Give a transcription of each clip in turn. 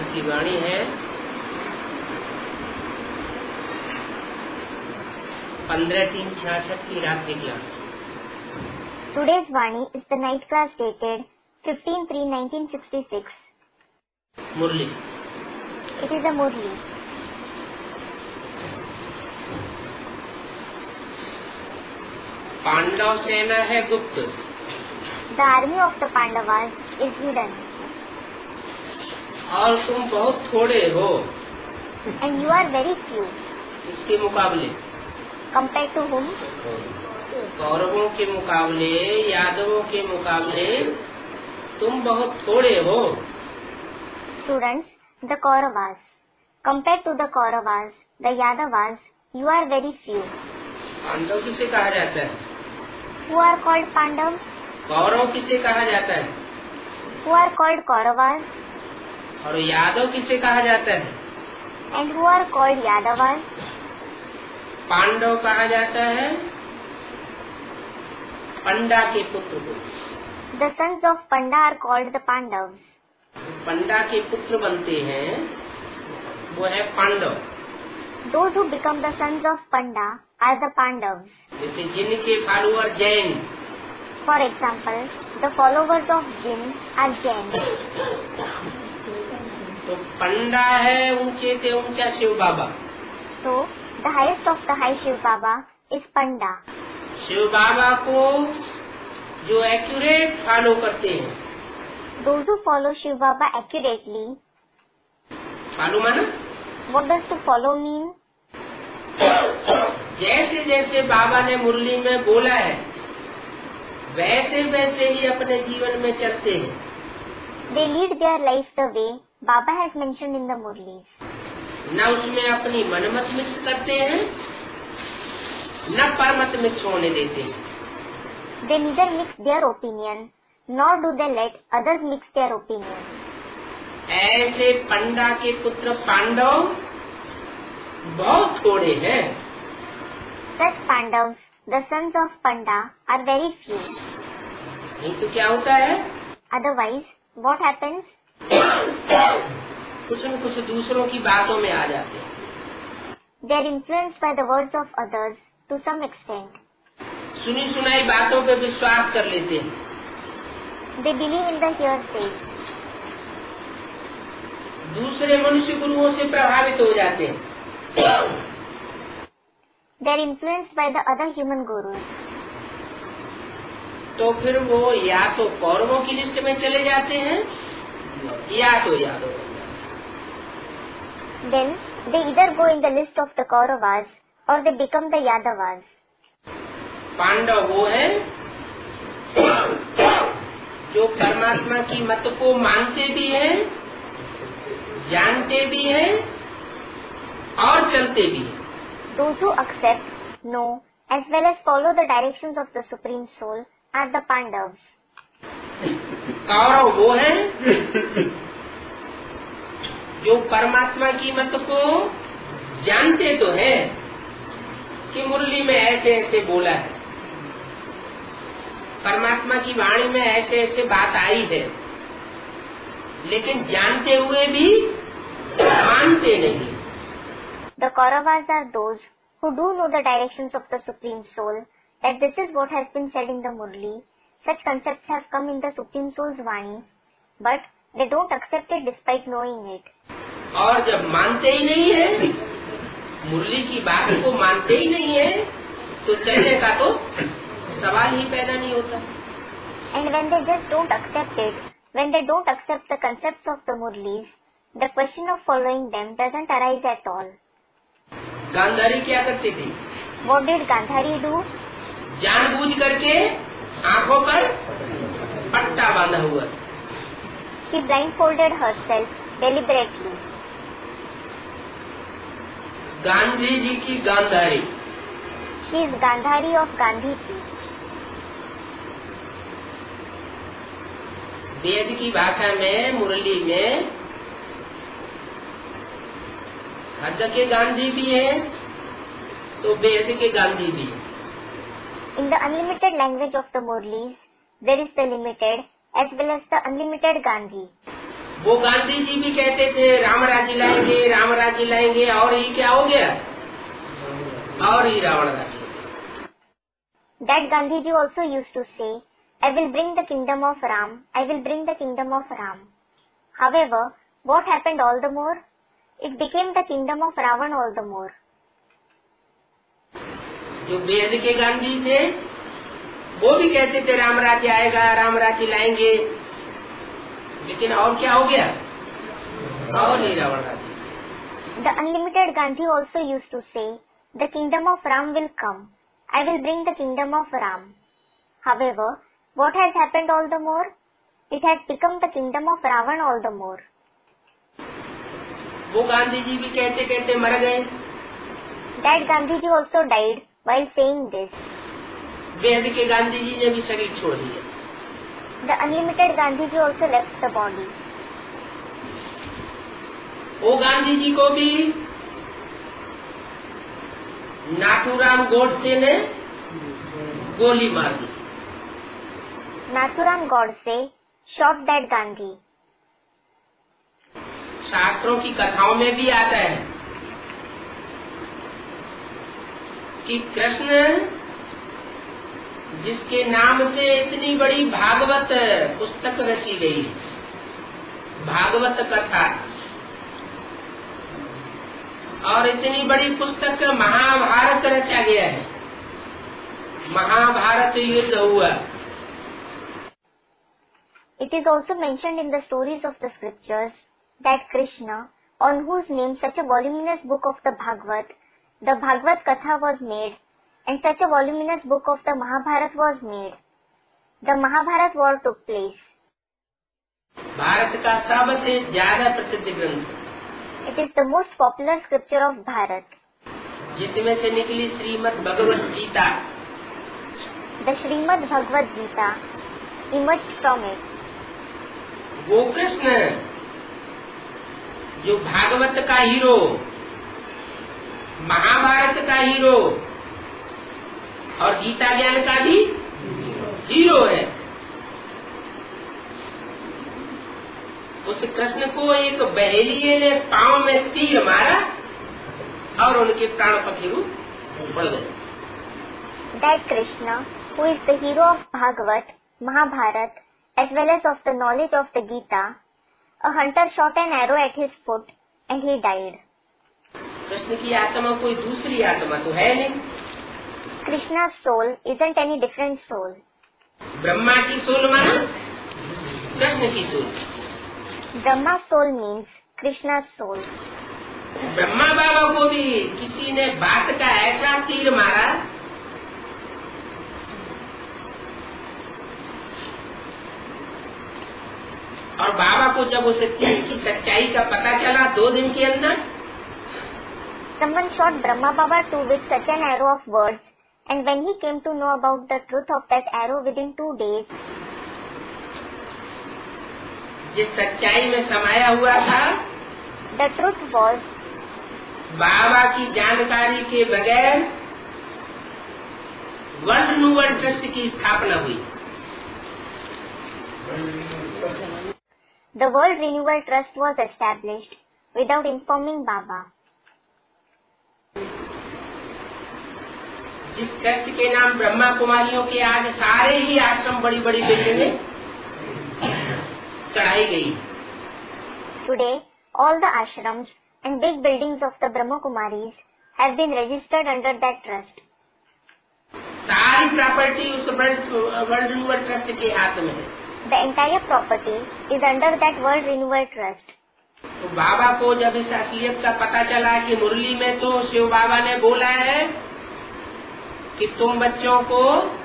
की वाणी है 15/3/66 की रात्रि class. Today's Vani is the night class dated 15/3/1966. मुरली। It is a Murli. Pandav सेना है गुप्त। The army of the Pandavas is hidden. और तुम बहुत थोड़े हो And you are very few. इसके मुकाबले Compared to whom? कौरवों के मुकाबले, यादवों के मुकाबले तुम बहुत थोड़े हो। Students, the Kauravas. Compared to the Kauravas, the Yadavas, you are very few. Pandav किसे कहा जाता है? Who are called Pandavas? Kaurava किसे कहा जाता है? Who are called Kauravas? और यादव किसे कहा जाता है? And who are called Yadavas? Pandav कहा जाता है पंडा के पुत्र को। The sons of Panda are called the Pandavas. पंडा के पुत्र बनते हैं वो है Pandav. Those who become the sons of Panda are the Pandavas. जैसे जिनके follower Jain. For example, the followers of Jin are Jain. तो पंडा है ऊंचे से ऊंचा शिव बाबा। So, the highest of the high Shiv Baba is Panda. Shiv बाबा को जो एक्यूरेट फॉलो करते हैं, Those who follow Shiv Baba accurately. Follow माना What does to follow mean? जैसे जैसे बाबा ने मुरली में बोला है वैसे वैसे ही अपने जीवन में चलते हैं। They lead their life the way Baba has mentioned in the Murlis. न उसमें अपनी मनमत मिक्स करते हैं न परमत मिक्स होने देते हैं। They neither mix their opinion nor do they let others mix their opinion. ऐसे पंडा के पुत्र पांडव बहुत थोड़े हैं। Such Pandavas, the sons of Panda, are very few. नहीं तो क्या होता है? Otherwise, what happens? कुछ न कुछ दूसरों की बातों में आ जाते हैं। They are influenced by the words of others to some extent. सुनी सुनाई बातों पे विश्वास कर लेते हैं। They believe in the hearsay. दूसरे मनुष्य गुरुओं से प्रभावित हो जाते हैं। They are influenced by the other human gurus. तो फिर वो या तो कौरवों की लिस्ट में चले जाते हैं या तो यादव बन जाते हैं। Then they either go in the list of the Kauravas or they become the Yadavas. Pandav वो है जो परमात्मा की मत को मानते भी हैं, जानते भी हैं और चलते भी हैं। Those who accept, know, as well as follow the directions of the Supreme Soul are the Pandavas. Kaurava वो है जो परमात्मा की मत को जानते तो है कि मुरली में ऐसे ऐसे बोला है, परमात्मा की वाणी में ऐसे ऐसे बात आई है, लेकिन जानते हुए भी मानते नहीं। The Kauravas are those who do know the directions of the Supreme Soul, that this is what has been said in the Murli. Such concepts have come in the Supreme Soul's Vani, but they don't accept it despite knowing it. और जब मानते ही नहीं है, मुरली की बात को मानते ही नहीं है, तो चलने का तो सवाल ही पैदा नहीं होता। And when they just don't accept it, when they don't accept the concepts of the Murlis, the question of following them doesn't arise at all. Gandhari क्या करती थी? What did Gandhari do? जानबूझ करके आंखों पर पट्टा बांधा हुआ। She blindfolded herself deliberately. Gandhi ji की Gandhari. She is Gandhari of Gandhi ji. वेद की भाषा में मुरली में हद के गांधी भी है तो वेद के गांधी भी है। In the unlimited language of the Murlis, there is the limited as well as the unlimited Gandhi. वो गांधी जी भी कहते थे राम राज्य लाएंगे, राम राज्य लाएंगे, और ये क्या हो गया, और ही रावण राज्य। That Gandhiji also used to say, I will bring the kingdom of Ram, I will bring the kingdom of Ram. However, what happened all the more? It became the kingdom of Ravan all the more. जो वेद के गांधी थे वो भी कहते थे राम राज्य आएगा, राम राज्य लाएंगे, लेकिन और क्या हो गया, और ही रावण राज्य। The unlimited Gandhi also used to say, the kingdom of Ram will come. I will bring the kingdom of Ram. However, what has happened all the more? It has become the kingdom of Ravan all the more. वो गांधी जी भी कहते कहते मर गए। That Gandhiji also died while saying this. वेद के गांधी जी ने भी शरीर छोड़ दिया। The unlimited Gandhiji also left the body. वो गांधी जी को भी नाथूराम गोडसे ने गोली मार दी। Nathuram Godse shot that Gandhi. शास्त्रों की कथाओं में भी आता है कि कृष्ण जिसके नाम से इतनी बड़ी भागवत पुस्तक रची गई, भागवत कथा, और इतनी बड़ी पुस्तक महाभारत रचा गया है, महाभारत युद्ध हुआ। It is also mentioned in the stories of the scriptures that Krishna, on whose name such a voluminous book of the Bhagavad Katha was made, and such a voluminous book of the Mahabharat was made. The Mahabharat war took place. Bharat का सबसे ज्यादा प्रसिद्ध ग्रंथ, It is the most popular scripture of Bharat. जिसमें से निकली Shrimad Bhagavad Gita. The Srimad Bhagavad Gita emerged from it. वो कृष्ण जो भागवत का हीरो, महाभारत का हीरो और गीता ज्ञान का भी हीरो है, उस कृष्ण को एक बहेलिये ने पांव में तीर मारा और उनके प्राण पखेरु पड़ गए। That Krishna, who is the hero of Bhagavat, Mahabharat, as well as of the knowledge of the Gita, a hunter shot an arrow at his foot and he died. Krishna की आत्मा कोई दूसरी आत्मा तो है नहीं। Krishna's soul isn't any different soul. Brahma की soul माना कृष्ण की soul. Brahma's soul means Krishna's soul. Brahma Baba को भी किसी ने बात का ऐसा तीर मारा और बाबा को जब उस तीर की सच्चाई का पता चला 2 दिन के अंदर, Someone shot Brahma Baba too with such an arrow of words, and when he came to know about the truth of that arrow within 2 days, जिस सच्चाई में समाया हुआ था, the truth was, बाबा की जानकारी के बगैर वर्ल्ड रिन्यूअल ट्रस्ट की स्थापना हुई। the World Renewal Trust was established without informing Baba. जिस ट्रस्ट के नाम ब्रह्मा कुमारियों के आज सारे ही आश्रम बड़ी बड़ी बिल्डिंगें चढ़ाई गई। Today, all the ashrams and big buildings of the Brahma Kumaris have been registered under that trust. सारी प्रॉपर्टी उस वर्ल्ड रिन्यूअल ट्रस्ट के हाथ में है। The entire property is under that World Renewal Trust. तो बाबा को जब इस असलियत का पता चला कि मुरली में तो शिव बाबा ने बोला है कि तुम बच्चों को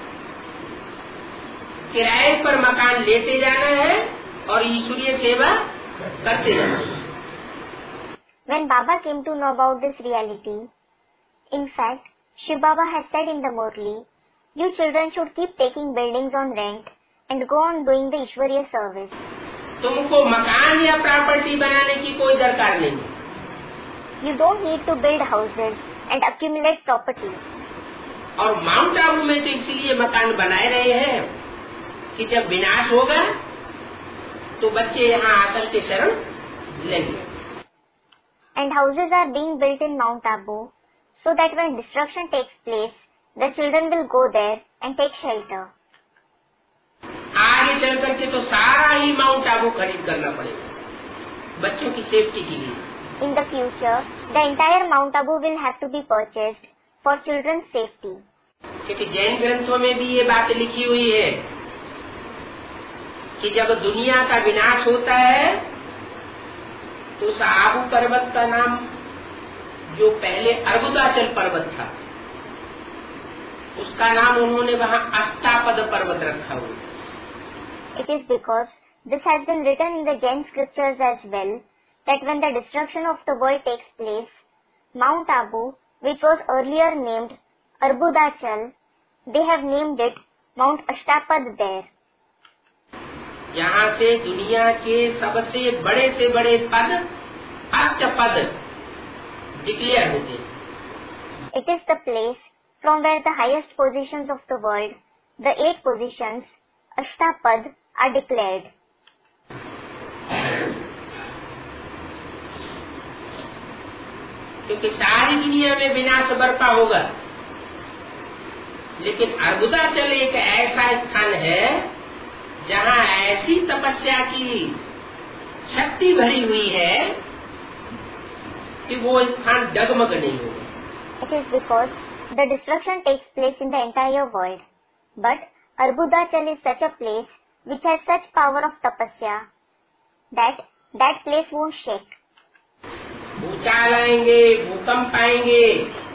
किराए पर मकान लेते जाना है और ईश्वरीय सेवा करते जाना है। When Baba came to know about this reality, in fact, Shiv Baba has said in the Murli, you children should keep taking buildings on rent and go on doing the Ishwariya service. तुमको मकान या property बनाने की कोई दरकार नहीं। You don't need to build houses and accumulate property. और Mount Abu में तो इसलिए मकान बनाए रहे हैं कि जब विनाश होगा तो बच्चे यहाँ आकर के शरण लेंगे। And houses are being built in Mount Abu so that when destruction takes place, the children will go there and take shelter. आगे चल करके तो सारा ही माउंट आबू खरीद करना पड़ेगा बच्चों की सेफ्टी के लिए। In the future, the entire Mount Abu will have to be purchased for children's safety. क्योंकि जैन ग्रंथों में भी ये बात लिखी हुई है कि जब दुनिया का विनाश होता है तो उस आबू पर्वत का नाम, जो पहले अर्बुदाचल पर्वत था, उसका नाम उन्होंने वहाँ अष्टापद पर्वत रखा हुआ। It is because this has been written in the Jain scriptures as well, that when the destruction of the world takes place, Mount Abu, which was earlier named Arbudachal, they have named it Mount Ashtapad there. यहाँ से दुनिया के सबसे बड़े से बड़े पद Ashtapad declare होते हैं। It is the place from where the highest positions of the world, the 8 positions, Ashtapad, are declared. क्योंकि सारी दुनिया में विनाश बरपा होगा, लेकिन अर्बुदाचल एक ऐसा स्थान है जहाँ ऐसी तपस्या की शक्ति भरी हुई है कि वो स्थान डगमग नहीं होगा। It is because the destruction takes place in the entire world, but Arbudachal is such a place which has such power of tapasya that place won't shake. भूचाल आएंगे, भूकंप आएंगे,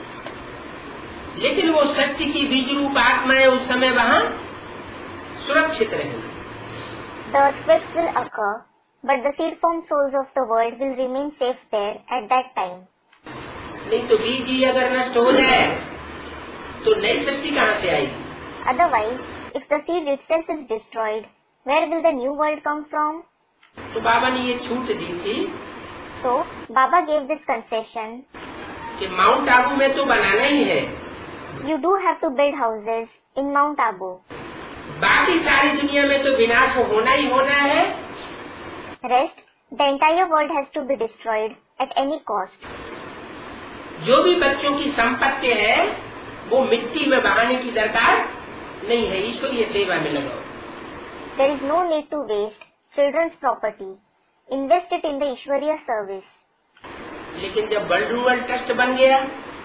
लेकिन वो सत्य की बीज रूप आत्माएं उस समय वहाँ सुरक्षित रहेंगी। The earthquakes will occur, but the seed form souls of the world will remain safe there at that time. नहीं तो बीज ही अगर नष्ट हो जाए तो नई सृष्टि कहाँ से आएगी? Otherwise, if the seed itself is destroyed, where will the new world come from? तो बाबा ने ये छूट दी थी, So, Baba gave this concession कि माउंट आबू में तो बनाना ही है, you do have to build houses in Mount Abu. बाकी सारी दुनिया में तो विनाश होना ही होना है। Rest, the entire world has to be destroyed at any cost. जो भी बच्चों की संपत्ति है वो मिट्टी में बहाने की दरकार नहीं है, ईश्वरीय सेवा में लगाओ। There is no need to waste children's property. Invest it in the Ishwariya service. लेकिन जब वर्ल्ड रूरल ट्रस्ट बन गया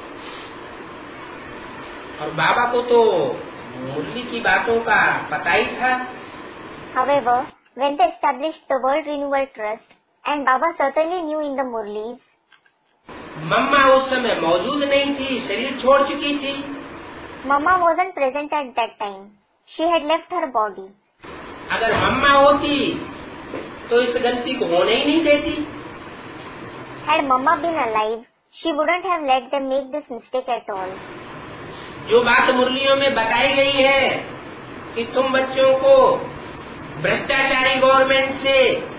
और बाबा को तो मुरली की बातों का पता ही था। However, when they established the World Renewal Trust, and Baba certainly knew in the Murlis, मम्मा उस समय मौजूद नहीं थी, शरीर छोड़ चुकी थी। Mama wasn't present at that time. She had left her body. अगर मम्मा होती तो इस गलती को होने ही नहीं देती। Had Mama been alive, she wouldn't have let them make this mistake at all. जो बात मुरलियों में बताई गई है कि तुम बच्चों को भ्रष्टाचारी गवर्नमेंट से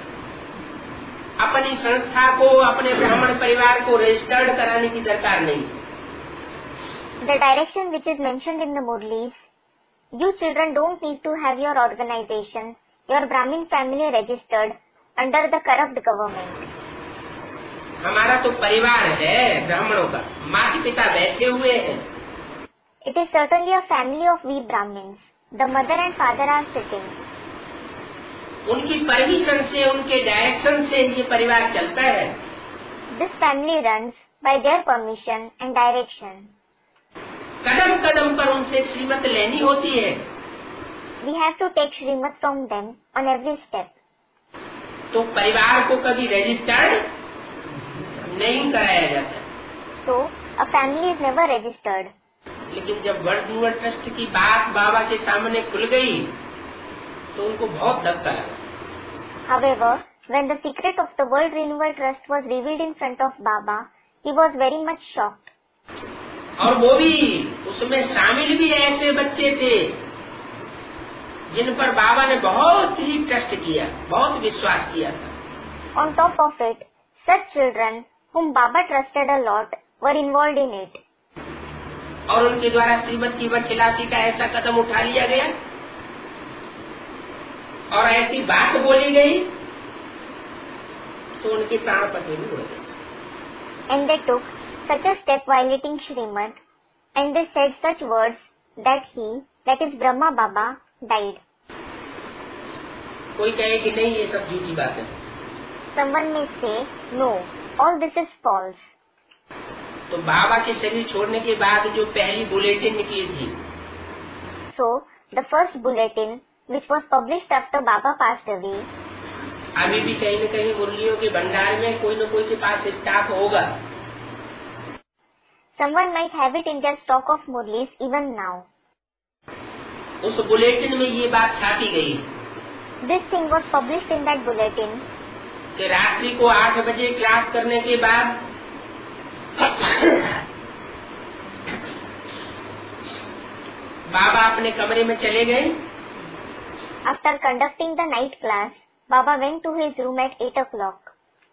अपनी संस्था को, अपने ब्राह्मण परिवार को रजिस्टर्ड कराने की दरकार नहीं। The direction which is mentioned in the Murlis, you children don't need to have your organization, your Brahmin family registered under the corrupt government. हमारा तो परिवार है ब्राह्मणों का, माता पिता बैठे हुए हैं। It is certainly a family of we Brahmins. The mother and father are sitting. उनकी परमिशन से, उनके डायरेक्शन से ये परिवार चलता है। This family runs by their permission and direction. कदम कदम पर उनसे श्रीमत लेनी होती है। We have to take Shrimad from them on every step. तो परिवार को कभी रजिस्टर्ड नहीं कराया जाता। So, a family is never registered. लेकिन जब वर्ल्ड रूरल ट्रस्ट की बात बाबा के सामने खुल गई तो उनको बहुत धक्का लगा। However, when the secret of the World Renewal Trust was revealed in front of Baba, he was very much shocked. और वो भी उसमें शामिल भी ऐसे बच्चे थे जिन पर बाबा ने बहुत ही ट्रस्ट किया, बहुत विश्वास किया था। On top of it, such children whom Baba trusted a lot were involved in it. और उनके द्वारा श्रीमत की वरखिलाफी का ऐसा कदम उठा लिया गया और ऐसी बात बोली गई तो उनके प्राण पखेरु उड़ गए। And they took such a step violating Srimad, and they said such words that he, that is Brahma Baba, died. कोई कहे कि नहीं ये सब झूठी बात है। Someone may say, no, all this is false. तो बाबा के शरीर छोड़ने के बाद जो पहली बुलेटिन निकली थी, So, the first bulletin, which was published after Baba passed away, अभी भी कहीं न कहीं मुरलियों के भंडार में कोई न कोई के पास स्टॉक होगा। someone might have it in their stock of murlis even now. उस बुलेटिन में ये बात छापी गई This thing was published in that bulletin कि रात्रि को 8 बजे क्लास करने के बाद बाबा अपने कमरे में चले गए। after conducting the night class. Baba went to his room at 8 o'clock.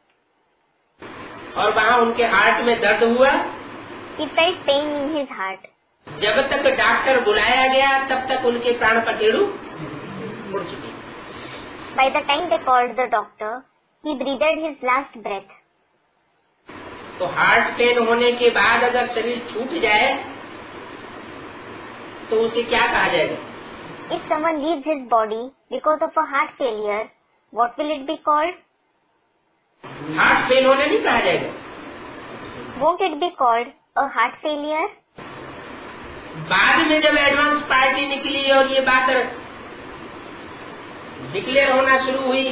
और वहाँ उनके हार्ट में दर्द हुआ। He felt pain in his heart. जब तक डॉक्टर बुलाया गया तब तक उनके प्राण पखेरु उड़ चुके। By the time they called the doctor, he breathed his last breath. तो हार्ट पेन होने के बाद अगर शरीर छूट जाए तो उसे क्या कहा जाएगा? If someone leaves his body because of a heart failure, what will it be called? Heart fail होने नहीं कहा जाएगा। Won't it be called a heart failure? बाद में जब एडवांस पार्टी निकली और ये बात डिक्लेयर होना शुरू हुई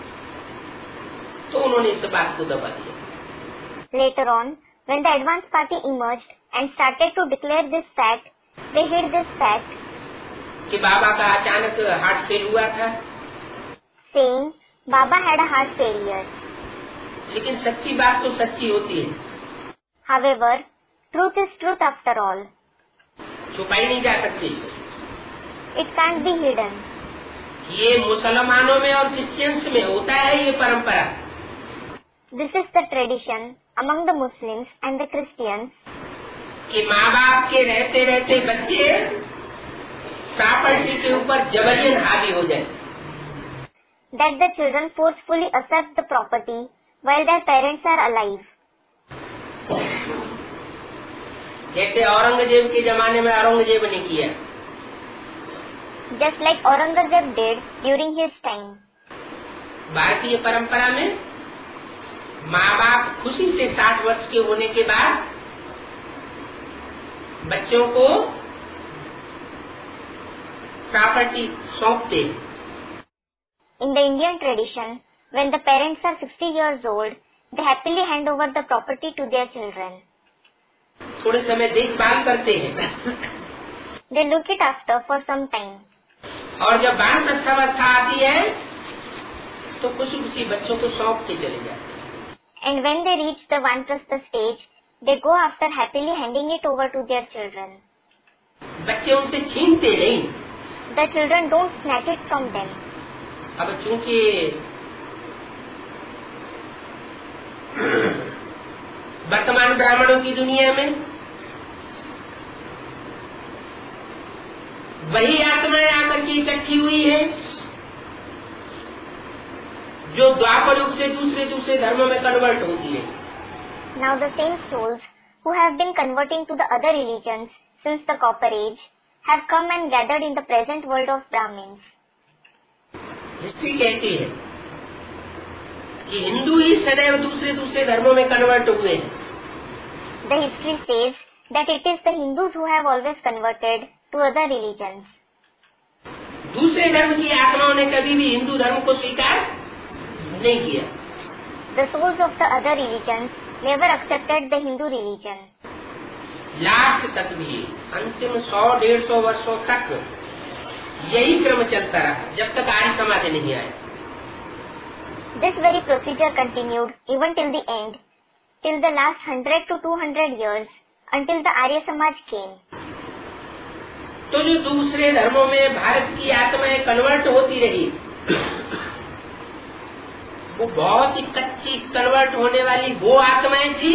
तो उन्होंने इस बात को दबा दिया। Later on, when the advance party emerged and started to declare this fact, they hid this fact, कि बाबा का अचानक हार्ट फेल हुआ था। saying Baba had a heart failure. लेकिन सच्ची बात तो सच्ची होती है, However, truth is truth after all. छुपाई नहीं जा सकती। It can't be hidden. ये मुसलमानों में और क्रिश्चियंस में होता है ये परंपरा। This is the tradition among the Muslims and the Christians कि माँ बाप के रहते रहते बच्चे प्रॉपर्टी के ऊपर जबरन हावी हो जाए। that the children forcefully accept the property while their parents are alive. जैसे औरंगजेब के जमाने में औरंगजेब ने किया। Just like Aurangzeb did during his time. भारतीय परंपरा में माँ बाप खुशी से 60 वर्ष के होने के बाद बच्चों को प्रॉपर्टी सौंपते। In the Indian tradition, when the parents are 60 years old, they happily hand over the property to their children. थोड़े समय देखभाल करते हैं They look it after for some time. और जब वानप्रस्थावस्था आती है तो खुशी खुशी बच्चों को सौंप के चले जाते हैं। And when they reach the Vanprastha stage, they go after happily handing it over to their children. बच्चे उनसे छीनते नहीं। The children don't snatch it from them. अब चूंकि वर्तमान ब्राह्मणों की दुनिया में वही आत्माएं आकर के इकट्ठी हुई है जो द्वापर युग से दूसरे धर्मों में कन्वर्ट होती है। Now the same souls who have been converting to the other religions since the Copper Age have come and gathered in the present world of Brahmins. History कहती है कि हिंदू ही सदैव दूसरे धर्मों में कन्वर्ट हुए हैं। The history says that it is the Hindus who have always converted to other religions. दूसरे धर्म की आत्माओं ने कभी भी हिंदू धर्म को स्वीकार नहीं किया। The souls of the other religions never accepted the Hindu religion. Last तक भी अंतिम 100-150 वर्षों तक यही क्रम चलता रहा जब तक आर्य समाज नहीं आया। This very procedure continued even till the end, till the last 100 to 200 years, until the Arya Samaj came. तो जो दूसरे धर्मों में भारत की आत्माएं कन्वर्ट होती रही वो बहुत ही कच्ची कन्वर्ट होने वाली वो आत्माएं थी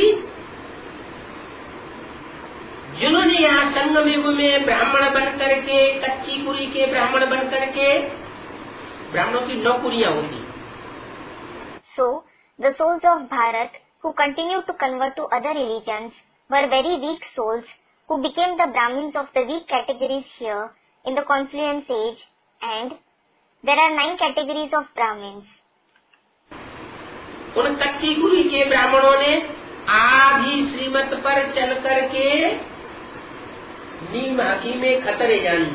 जिन्होंने यहाँ संगम युग में ब्राह्मण बन करके कच्ची कुली के ब्राह्मण बन करके ब्राह्मणों की 9 कुलियां होती। So, the souls of Bharat who continued to convert to other religions were very weak souls who became the Brahmins of the weak categories here in the confluence age, and there are 9 categories of Brahmins. उन कच्ची गुरु के ब्राह्मणों ने आधी श्रीमत पर चल करके नीम हकीमे खतरे जानी,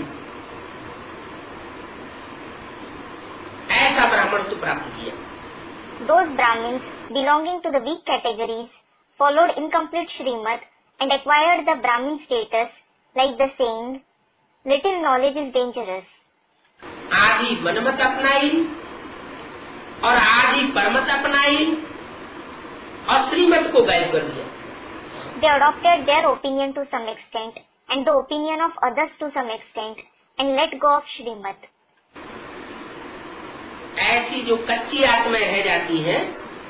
ऐसा ब्राह्मण तो प्राप्त किया। Those Brahmins belonging to the weak categories followed incomplete Srimad and acquired the Brahmin status, like the saying, little knowledge is dangerous. आधी मनमत अपनाई और आधी परमत अपनाई और श्रीमत को गायब कर दिया। They adopted their opinion to some extent and the opinion of others to some extent and let go of Srimad. ऐसी जो कच्ची आत्माएं रह जाती हैं,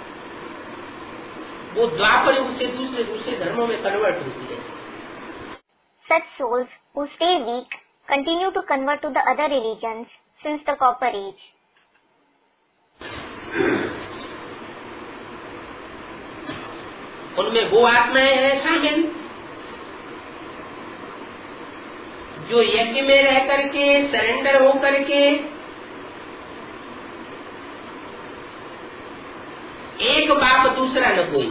वो द्वापर युग से दूसरे धर्मों में कन्वर्ट होती है। Such souls who stay weak continue to convert to the other religions since the Copper Age. उनमें वो आत्माएं हैं शामिल जो यज्ञ में रह करके सरेंडर हो करके एक बाप दूसरा न कोई,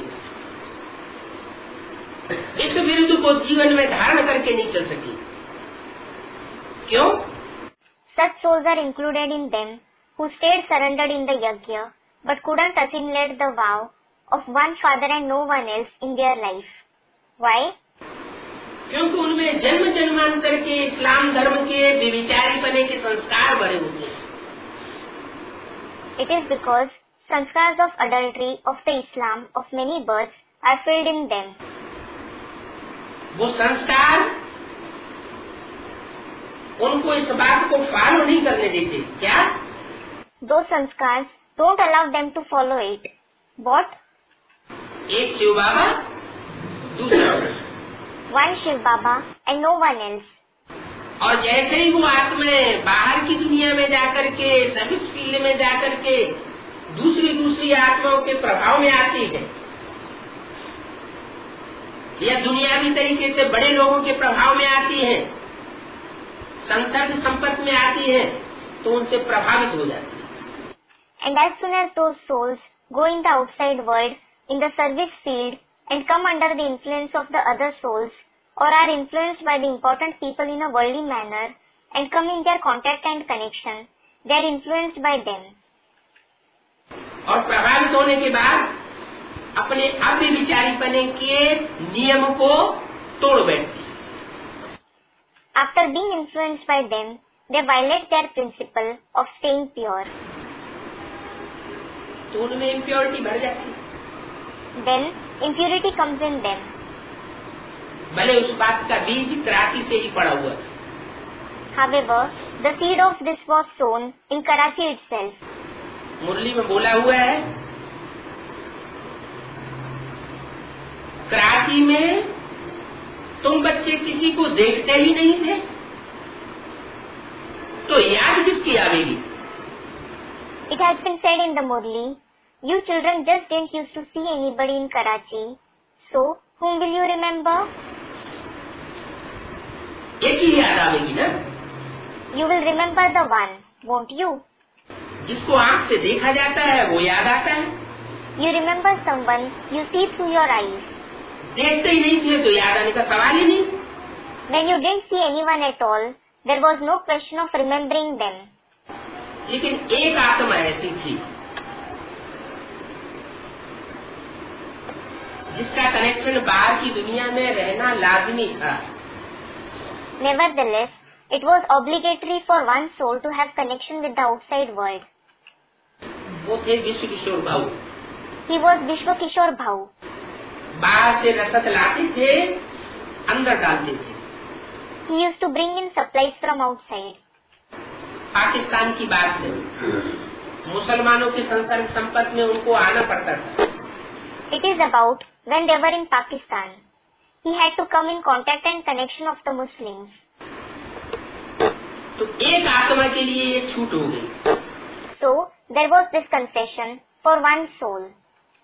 इस विरुद्ध को जीवन में धारण करके नहीं चल सकी। क्यों? Such souls are included in them who stayed surrendered in the yajna but couldn't assimilate the vow of one father and no one else in their life. Why? क्योंकि उनमें जन्म जन्मांतर के इस्लाम धर्म के व्यभिचारी बने के संस्कार भरे होते हैं। It is because sanskars of adultery of the Islam of many births are filled in them. वो संस्कार उनको इस बात को फॉलो नहीं करने देते। क्या? Those sanskars don't allow them to follow it. What? एक शिव बाबा, दूसरा One Shiv Baba and no one else. और जैसे ही वो आत्माएं बाहर की दुनिया में जाकर के सर्विस फील्ड में जाकर के दूसरी आत्माओं के प्रभाव में आती है या दुनियावी तरीके से बड़े लोगों के प्रभाव में आती है, संसर्ग संपर्क में आती है, तो उनसे प्रभावित हो जाती है। And as soon as those souls go in the outside world, in the service field, and come under the influence of the other souls, or are influenced by the important people in a worldly manner, and come in their contact and connection, they are influenced by them. और प्रभावित होने के बाद अपने अव्यभिचारीपने के नियम को तोड़ बैठती है। After being influenced by them, they violate their principle of staying pure. तो उनमें इम्प्योरिटी बढ़ जाती है। Then impurity comes in them. भले उस बात का बीज कराची से ही पड़ा हुआ था। However, the seed of this was sown in Karachi itself. मुरली में बोला हुआ है, कराची में तुम बच्चे किसी को देखते ही नहीं थे, तो याद किसकी आवेगी? It has been said in the Murli, you children just didn't used to see anybody in Karachi, so whom will you remember? एक ही याद आवेगी ना? You will remember the one, won't you? जिसको आंख से देखा जाता है वो याद आता है। You remember someone you see through your eyes. देखते ही नहीं थे तो याद आने का सवाल ही नहीं। When you didn't see anyone at all, there was no question of remembering them. लेकिन एक आत्मा ऐसी थी जिसका कनेक्शन बाहर की दुनिया में रहना लाजमी था। Nevertheless, it was obligatory for one soul to have connection with the outside world. वो थे विश्व किशोर भाऊ। He was Vishwa Kishore Bhau. बाहर से रसद लाते थे, अंदर डालते थे। He used to bring in supplies from outside. Pakistan की बात है, मुसलमानों के संसर्ग संपर्क में उनको आना पड़ता था। It is about when they were in Pakistan. He had to come in contact and connection of the Muslims. तो एक आत्मा के लिए ये छूट हो गई। So there was this concession for one soul.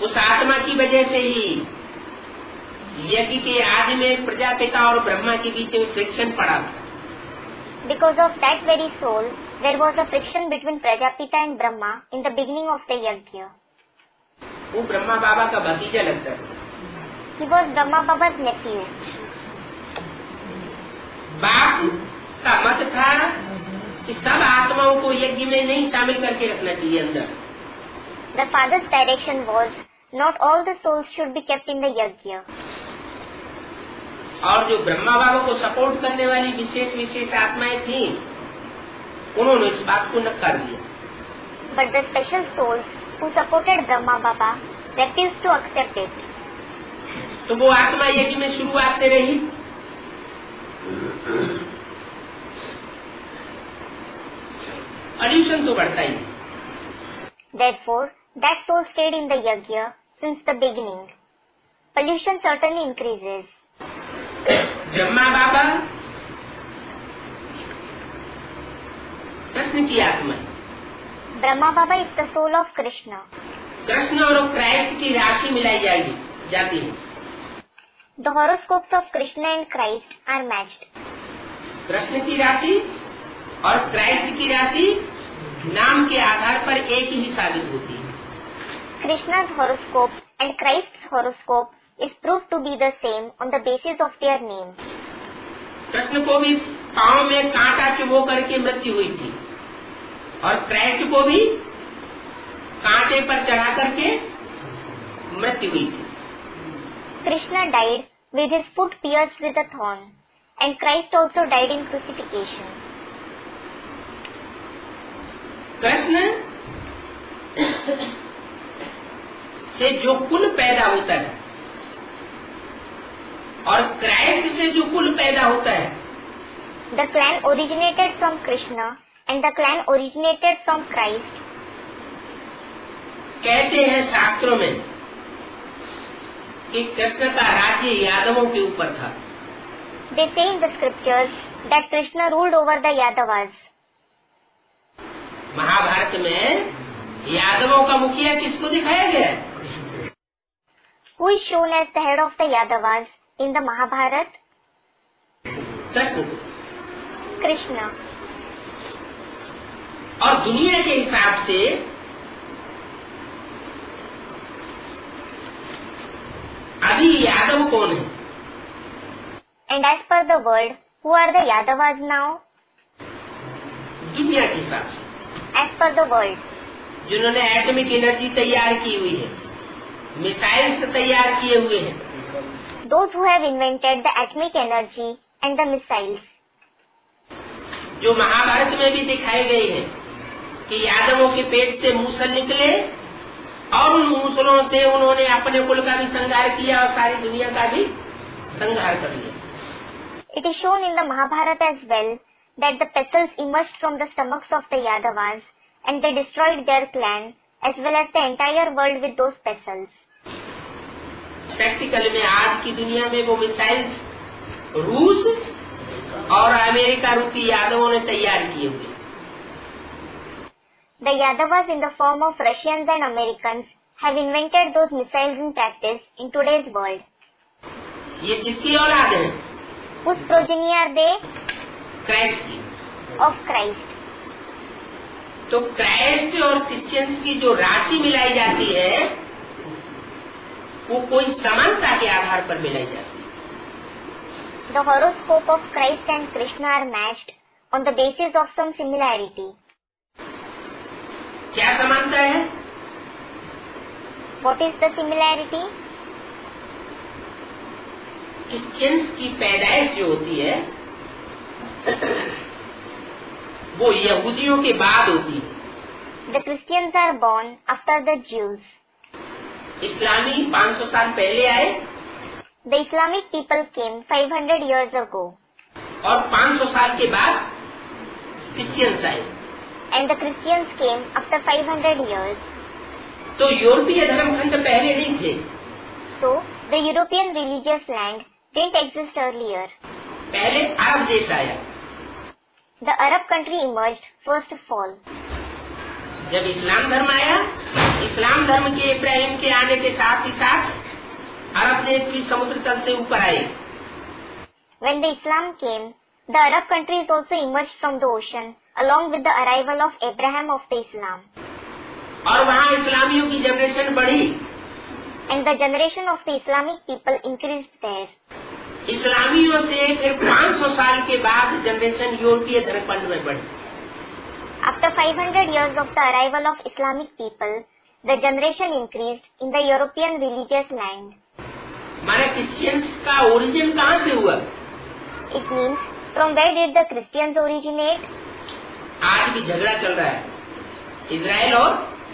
उस आत्मा की वजह से ही यज्ञ के आदि में प्रजापिता और ब्रह्मा के बीच में फ्रिक्शन पड़ा था। Because of that very soul, there was a friction between Prajapita and Brahma in the beginning of the yajna. वो ब्रह्मा बाबा का भतीजा लगता था। He was Brahma Baba's nephew. बाप का मत था कि सब आत्माओं को यज्ञ में नहीं शामिल करके रखना चाहिए अंदर। The father's direction was not all the souls should be kept in the yajna. और जो ब्रह्मा बाबा को सपोर्ट करने वाली विशेष विशेष आत्माएं थी, उन्होंने इस बात को नकार दिया। But the special souls who supported Brahma Baba refused to accept it. तो वो आत्मा यज्ञ में शुरुआत से रही, पॉल्यूशन तो बढ़ता ही। Therefore, that soul stayed in the yajna since the beginning. Pollution certainly increases. Brahma बाबा कृष्ण की आत्मा है। Brahma Baba is the soul of Krishna. Krishna और क्राइस्ट की राशि मिलाई जाती है। The horoscopes of Krishna and Christ are matched. Krishna की राशि और क्राइस्ट की राशि नाम के आधार पर एक ही साबित होती है। Krishna's horoscope and Christ's horoscope is proved to be the same on the basis of their names. Krishna को भी पांव में कांटा चुभो करके मृत्यु हुई थी और क्राइस्ट को भी कांटे पर चढ़ा करके मृत्यु हुई थी। Krishna died with his foot pierced with a thorn, and Christ also died in crucifixion. Krishna से जो कुल पैदा होता है और क्राइस्ट से जो कुल पैदा होता है, The clan originated from Krishna and the clan originated from Christ. कहते हैं शास्त्रों में कि कृष्ण का राज्य यादवों के ऊपर था। They say in the scriptures that Krishna ruled over the Yadavas. Mahabharat में यादवों का मुखिया किसको दिखाया गया है? Who is shown as the head of the Yadavas in the Mahabharata? Krishna. Krishna. और दुनिया के हिसाब से अभी यादव कौन है? And as per the world, who are the Yadavas now? दुनिया के हिसाब से As per the world, जिन्होंने एटॉमिक एनर्जी तैयार की हुई है, मिसाइल्स तैयार किए हुए हैं, those who have invented the atomic energy and the missiles. जो महाभारत में भी दिखाए गए हैं कि यादवों के पेट से मूसल निकले और उन मूसलों से उन्होंने अपने कुल का भी संहार किया और सारी दुनिया का भी संहार कर लिया। It is shown in the Mahabharata as well that the pestles emerged from the stomachs of the Yadavas and they destroyed their clan as well as the entire world with those pestles. Practical में आज की दुनिया में वो missiles रूस और America रूपी यादवों ने तैयार किए हुए। The Yadavas in the form of Russians and Americans have invented those missiles in practice in today's world. ये किसकी औलाद है? Whose progeny are they? Christ की। Of Christ. तो क्राइस्ट और क्रिश्चियंस की जो राशि मिलाई जाती है वो कोई समानता के आधार पर मिलाई जाती है। The horoscope of Christ and Krishna are matched on the basis of some similarity. क्या समानता है? What is the similarity? Christians की पैदाइश जो होती है वो यहूदियों के बाद होती है। The Christians are born after the Jews. इस्लामी 500 साल पहले आए The Islamic people came 500 years ago. और 500 साल के बाद क्रिश्चियंस आए। And the Christians came after 500 years. तो यूरोपीय धर्मखंड पहले नहीं थे। So, the European religious land didn't exist earlier. पहले अरब देश आया। The Arab country emerged first of all. जब इस्लाम धर्म आया, इस्लाम धर्म के इब्राहिम के आने के साथ ही साथ अरब देश भी समुद्र तल से ऊपर आए। When the Islam came, the Arab countries also emerged from the ocean along with the arrival of Abraham of the Islam. और वहाँ इस्लामियों की जनरेशन बढ़ी। And the generation of the Islamic people increased there. इस्लामियों से फिर 500 साल के बाद generation यूरोपीय धर्मपंथ में बढ़ी। After 500 years of the arrival of Islamic people, the generation increased in the European religious land. माने क्रिश्चियंस का ओरिजिन कहाँ से हुआ? It means, from where did the Christians originate? आज भी झगड़ा चल रहा है इजराइल और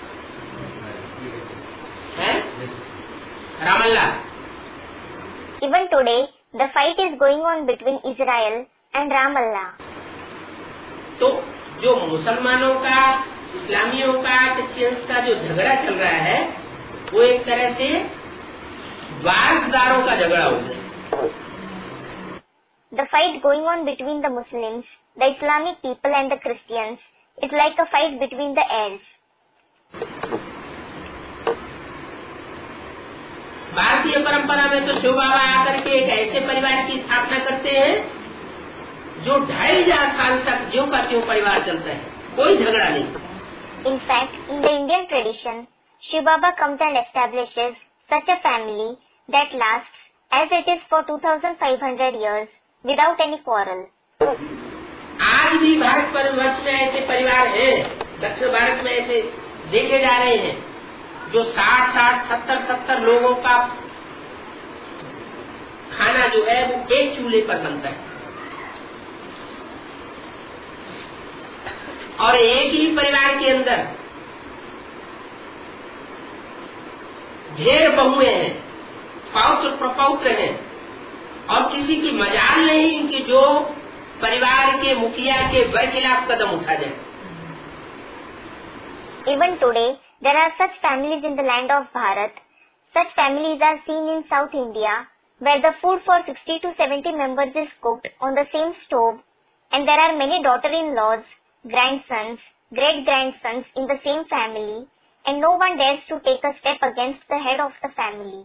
Ramallah. Even today, the fight is going on between Israel and Ramallah. तो जो मुसलमानों का, इस्लामियों का, क्रिश्चियंस का जो झगड़ा चल रहा है, वो एक तरह से वारसदारों का झगड़ा हो गया। The fight going on between the Muslims, the Islamic people and the Christians is like a fight between the heirs. भारतीय परंपरा में तो शिव बाबा आकर के एक ऐसे परिवार की स्थापना करते हैं जो 2500 साल तक ज्यों का त्यों परिवार चलता है, कोई झगड़ा नहीं। In fact, in the Indian tradition, Shiv Baba comes and establishes such a family that lasts as it is for 2500 years without any quarrel. आज भी भारत वर्ष में ऐसे परिवार हैं, दक्षिण भारत में ऐसे देखे जा रहे हैं जो 60, 70 लोगों का खाना जो है वो एक चूल्हे पर बनता है और एक ही परिवार के अंदर ढेर बहुएं हैं, पौत्र प्रपौत्र हैं और किसी की मजाल नहीं कि जो परिवार के मुखिया के बरखिलाफ कदम उठा जाए। Even today, there are such families in the land of Bharat. Such families are seen in South India, where the food for 60 to 70 members is cooked on the same stove, and there are many daughter-in-laws, grandsons, great-grandsons in the same family, and no one dares to take a step against the head of the family.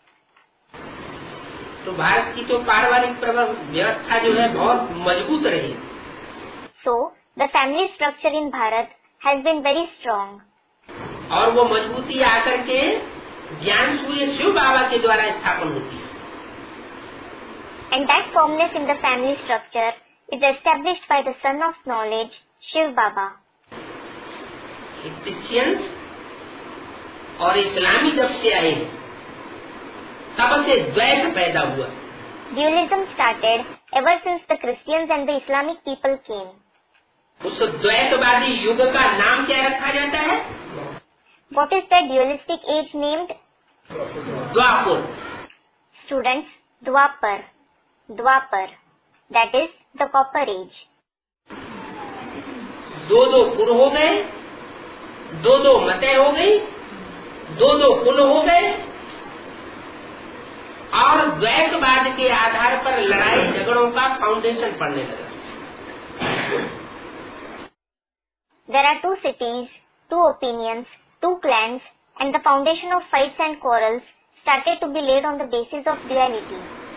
तो भारत की तो पारिवारिक व्यवस्था जो है बहुत मजबूत रही। So, the family structure in Bharat has been very strong. और वो मजबूती आकर के ज्ञान सूर्य शिव बाबा के द्वारा स्थापन होती है। And that firmness in the family structure is established by the son of knowledge, Shiv Baba. Christians और इस्लामी जब से आए तब से द्वैत पैदा हुआ। Dualism started ever since the Christians and the Islamic people came. उस द्वैतवादी युग का नाम क्या रखा जाता है? What is the dualistic age named? Dwapar. Students, Dwapar. Dwapar. That is the copper age. दो कुल हो गए, दो मतें हो गई, दो कुल हो गए और द्वैतवाद के आधार पर लड़ाई झगड़ों का फाउंडेशन पड़ने लगा। There are two cities, two opinions, two clans, and the foundation of fights and quarrels started to be laid on the basis of duality.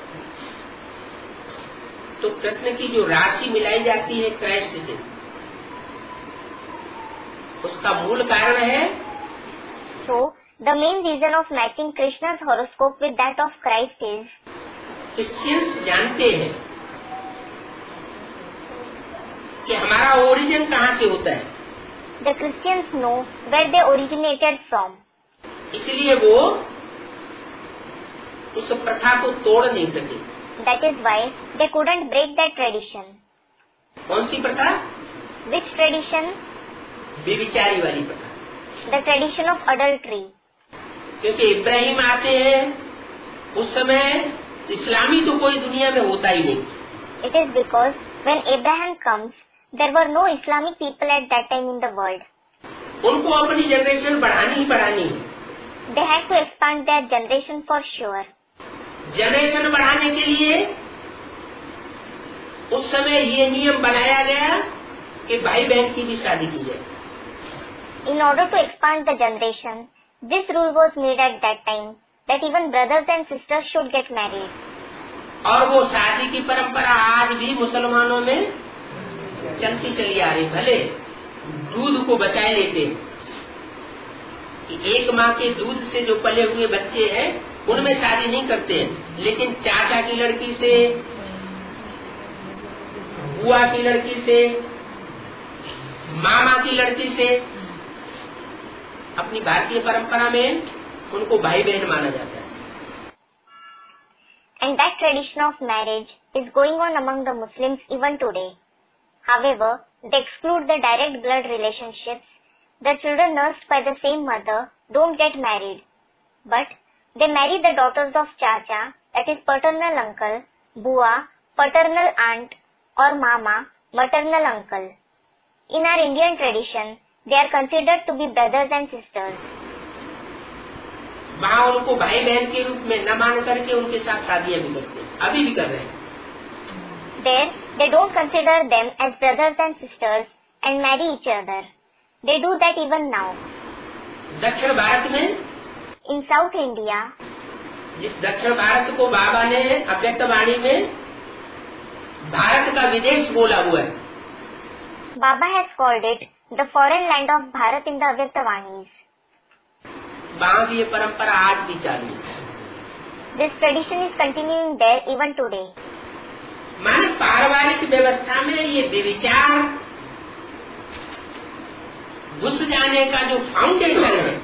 तो कृष्ण की जो राशि मिलाई जाती है क्राइस्ट से, उसका मूल कारण है So, the main reason of matching Krishna's horoscope with that of Christ is Christians जानते हैं कि हमारा ओरिजिन कहाँ से होता है। the Christians know where they originated from. इसलिए वो उस प्रथा को तोड़ नहीं सके। That is why they couldn't break that tradition. कौन सी प्रथा? Which tradition? व्यभिचारी वाली प्रथा। The tradition of adultery. क्योंकि इब्राहिम आते हैं उस समय इस्लामी तो कोई दुनिया में होता ही नहीं। It is because when Abraham comes, there were no Islamic people at that time in the world. उनको अपनी जनरेशन बढ़ानी ही बढ़ानी है। They had to expand their generation for sure. Generation बढ़ाने के लिए उस समय ये नियम बनाया गया कि भाई बहन की भी शादी की जाए। In order to expand the generation, this rule was made at that time that even brothers and sisters should get married. और वो शादी की परंपरा आज भी मुसलमानों में चलती चली आ रही। भले दूध को बचाए लेते कि एक माँ के दूध से जो पले हुए बच्चे हैं उनमें शादी नहीं करते, लेकिन चाचा की लड़की से, बुआ की लड़की से, मामा की लड़की से, अपनी भारतीय परंपरा में उनको भाई बहन माना जाता है। And that tradition of marriage is going on among the Muslims even today. However, they exclude the direct blood relationships. The children nursed by the same mother don't get married, but they marry the daughters of chacha, that is paternal uncle, bua, paternal aunt, or mama, maternal uncle. In our Indian tradition, they are considered to be brothers and sisters. वहाँ उनको भाई बहन के रूप में न मान करके उनके साथ शादियां भी करते हैं, अभी भी कर रहे हैं। There, they don't consider them as brothers and sisters and marry each other. They do that even now. दक्षिण भारत में, In South India, जिस दक्षिण भारत को बाबा ने अव्यक्त वाणी में भारत का विदेश बोला हुआ है, Baba has called it the foreign land of Bharat in the Avyaktawanis. वहाँ भी ये परंपरा आज भी चालू है। This tradition is continuing there even today. माने पारिवारिक व्यवस्था में ये विचार घुस जाने का जो फाउंडेशन है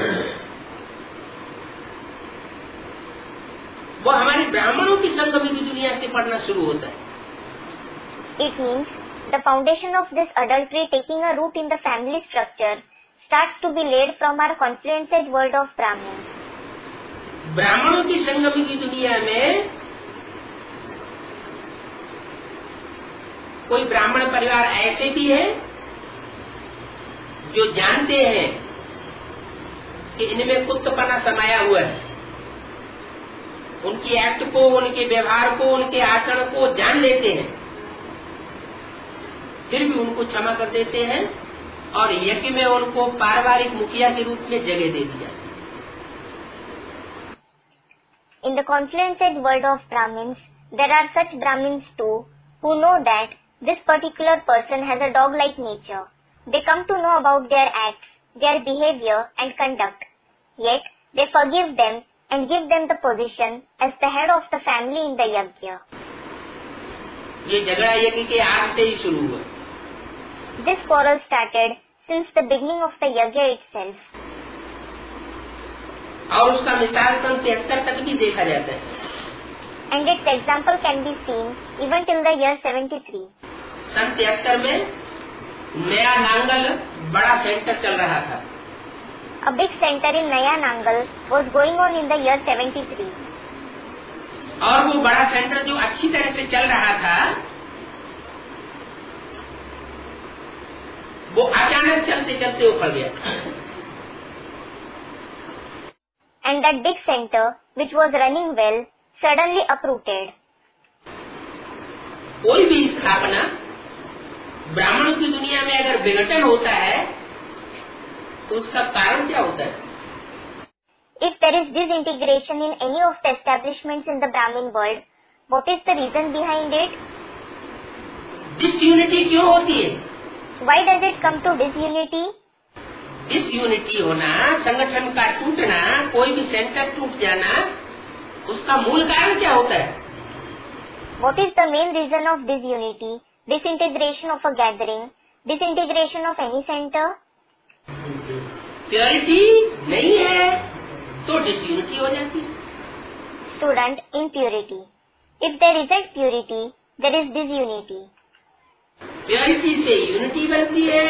वो हमारे ब्राह्मणों की संगम की दुनिया से पढ़ना शुरू होता है। It means the foundation of this adultery taking a root in the family structure starts to be laid from our confluence world of Brahmins. ब्राह्मणों की संगम की दुनिया में कोई ब्राह्मण परिवार ऐसे भी है जो जानते हैं कि इनमें कुत्तपना समाया हुआ है, उनकी एक्ट को, उनके व्यवहार को, उनके आचरण को जान लेते हैं, फिर भी उनको क्षमा कर देते हैं और यज्ञ में उनको पारिवारिक मुखिया के रूप में जगह दे दी जाती है। In the confluence world of Brahmins, there are such Brahmins too who know that this particular person has a dog-like nature. They come to know about their acts, their behavior and conduct. Yet, they forgive them and give them the position as the head of the family in the yajna. ये झगड़ा यज्ञ के आग से ही शुरू हुआ। This quarrel started since the beginning of the yajna itself. और उसका मिसाल सन 73 तक भी देखा जाता है। And its example can be seen even till the year 73. सन 73 में नया नांगल बड़ा सेंटर चल रहा था। A big center in Naya Nangal was going on in the year 73. और वो बड़ा सेंटर जो अच्छी तरह से चल रहा था वो अचानक चलते चलते उखड़ गया। And that big center, which was running well, suddenly uprooted. कोई भी स्थापना ब्राह्मणों की दुनिया में अगर विघटन होता है तो उसका कारण क्या होता है? If there is disintegration in any of the establishments in the Brahmin world, what is the reason behind it? Disunity क्यों होती है? Why does it come to disunity? Disunity होना, संगठन का टूटना, कोई भी सेंटर टूट जाना, उसका मूल कारण क्या होता है? What is the main reason of disunity, disintegration of a gathering, disintegration of any center? Purity नहीं है तो डिसयूनिटी हो जाती है। Student, impurity. If there isn't purity, there is disunity. Purity से यूनिटी बनती है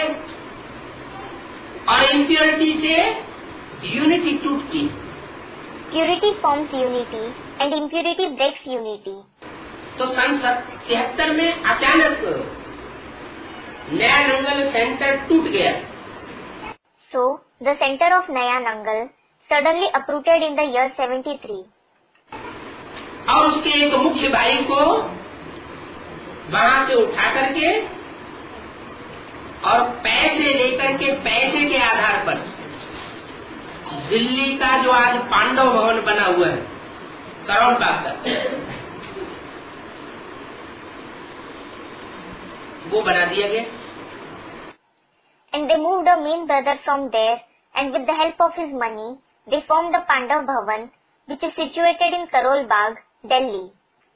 और इम्प्योरिटी से यूनिटी टूटती है। Purity forms unity and impurity breaks unity. तो सन 73 में अचानक नया नंगल सेंटर टूट गया। So, the center of Naya Nangal suddenly uprooted in the year 73. और उसके एक मुख्य भाई को वहां से उठा करके और पैसे लेकर के पैसे के आधार पर दिल्ली का जो आज पांडव भवन बना हुआ है करोड़ बाग का, वो बना दिया गया। And they moved a main brother from there, and with the help of his money, they formed the Pandav Bhavan, which is situated in Karol Bagh, Delhi.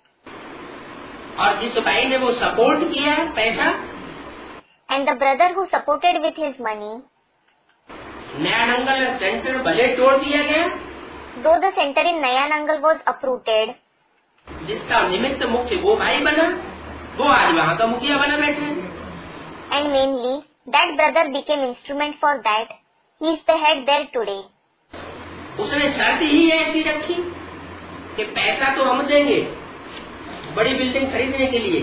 और जिस भाई ने वो सपोर्ट किया पैसा, And the brother who supported with his money, नया Nangal centre भले तोड़ दिया गया, though the center in Naya Nangal was uprooted, जिसका निमित्त मुख्य वो भाई बना, वो आज वहाँ का मुखिया बना बैठे। and mainly that brother became instrument for that. He is the head there today. उसने शर्त ही ऐसी रखी कि पैसा तो हम देंगे बड़ी बिल्डिंग खरीदने के लिए,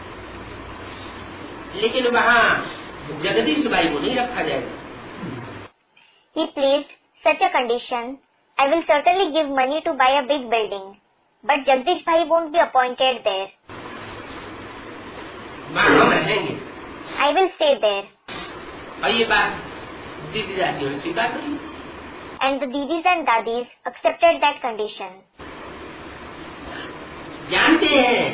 लेकिन वहाँ जगदीश भाई को नहीं रखा जाएगा। He placed such a condition, I will certainly give money to buy a big building, but Jagdish Bhai won't be appointed there. वहाँ हम रहेंगे। I will stay there. और ये बात दीदी दादियों ने स्वीकार कर ली। And the Didis and Dadis accepted that condition. जानते हैं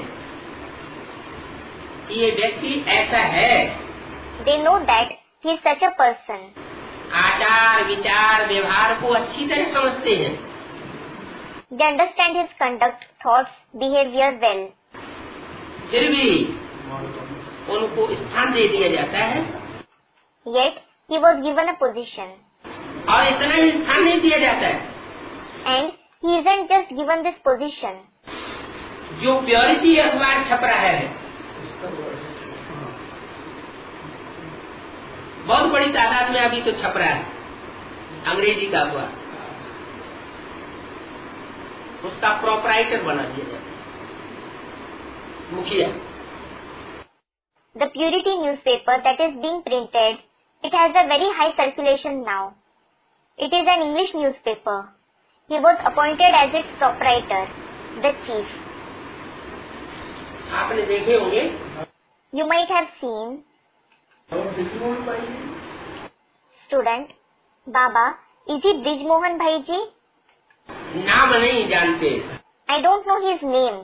कि ये व्यक्ति ऐसा है। They know that he is such a person. आचार विचार व्यवहार को अच्छी तरह समझते हैं। They understand his conduct, thoughts, behavior well. फिर भी उनको स्थान दे दिया जाता है। Yet he was given a position. और इतना ही स्थान नहीं दिया जाता है। And he isn't just given this position. जो प्योरिटी अखबार छप रहा है, बहुत बड़ी तादाद में अभी तो छप रहा है अंग्रेजी का अखबार, उसका प्रोपराइटर बना दिया जाता है मुखिया। The Purity newspaper that is being printed, it has a very high circulation now. It is an English newspaper. He was appointed as its proprietor, the chief. आपने देखे होंगे, You might have seen. Student, Baba, is he Brij Mohan Bhai ji? नाम नहीं जानते। I don't know his name.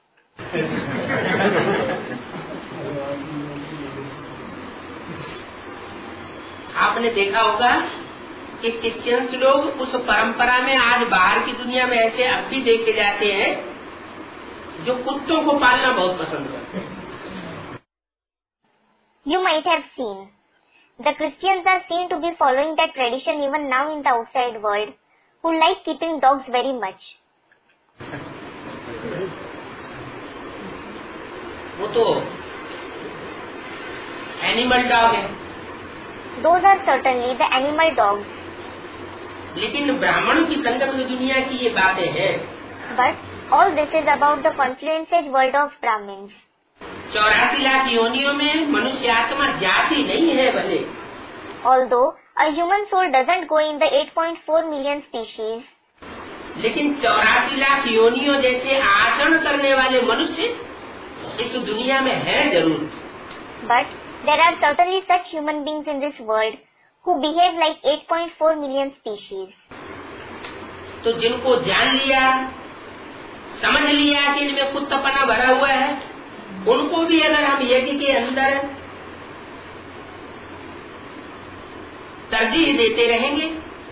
आपने देखा होगा कि क्रिश्चियंस लोग उस परंपरा में आज बाहर की दुनिया में ऐसे अब भी देखे जाते हैं जो कुत्तों को पालना बहुत पसंद करते हैं। You might have seen. The Christians are seen to be following that tradition even now in the outside world, who like keeping dogs very much. वो तो एनिमल डॉग है। Those are certainly the animal dogs. लेकिन ब्राह्मणों की संगत दुनिया की ये बातें हैं। But all this is about the confluences world of Brahmins. 84 lakh योनियों में मनुष्य आत्मा जाती नहीं है भले, Although a human soul doesn't go in the 8.4 million species, लेकिन 84 लाख योनियों जैसे आचरण करने वाले मनुष्य इस दुनिया में है जरूर। but there are certainly such human beings in this world who behave like 8.4 million species. तो जिनको जान लिया, समझ लिया कि इनमें कुत्तापना भरा हुआ है, उनको भी अगर हम यज्ञ के अंदर तरजीह देते रहेंगे,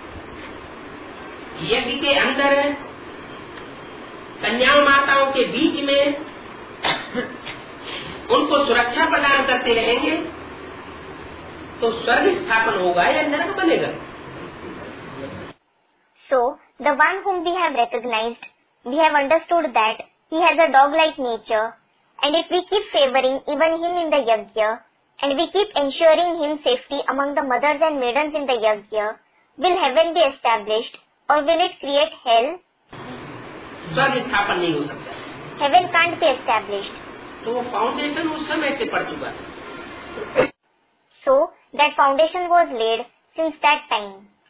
यज्ञ के अंदर कन्या माताओं के बीच में उनको सुरक्षा प्रदान करते रहेंगे, तो स्वर्ग स्थापन होगा या नरक बनेगा। So, the one whom we have recognized, we have understood that he has a dog-like nature, and if we keep favoring even him in the yajna, and we keep ensuring him safety among the mothers and maidens in the yajna, will heaven be established, or will it create hell? स्वर्ग स्थापन नहीं हो सकता। Heaven can't be established. तो वो foundation उस समय से पड़ चुका है। So, that foundation was laid since that time.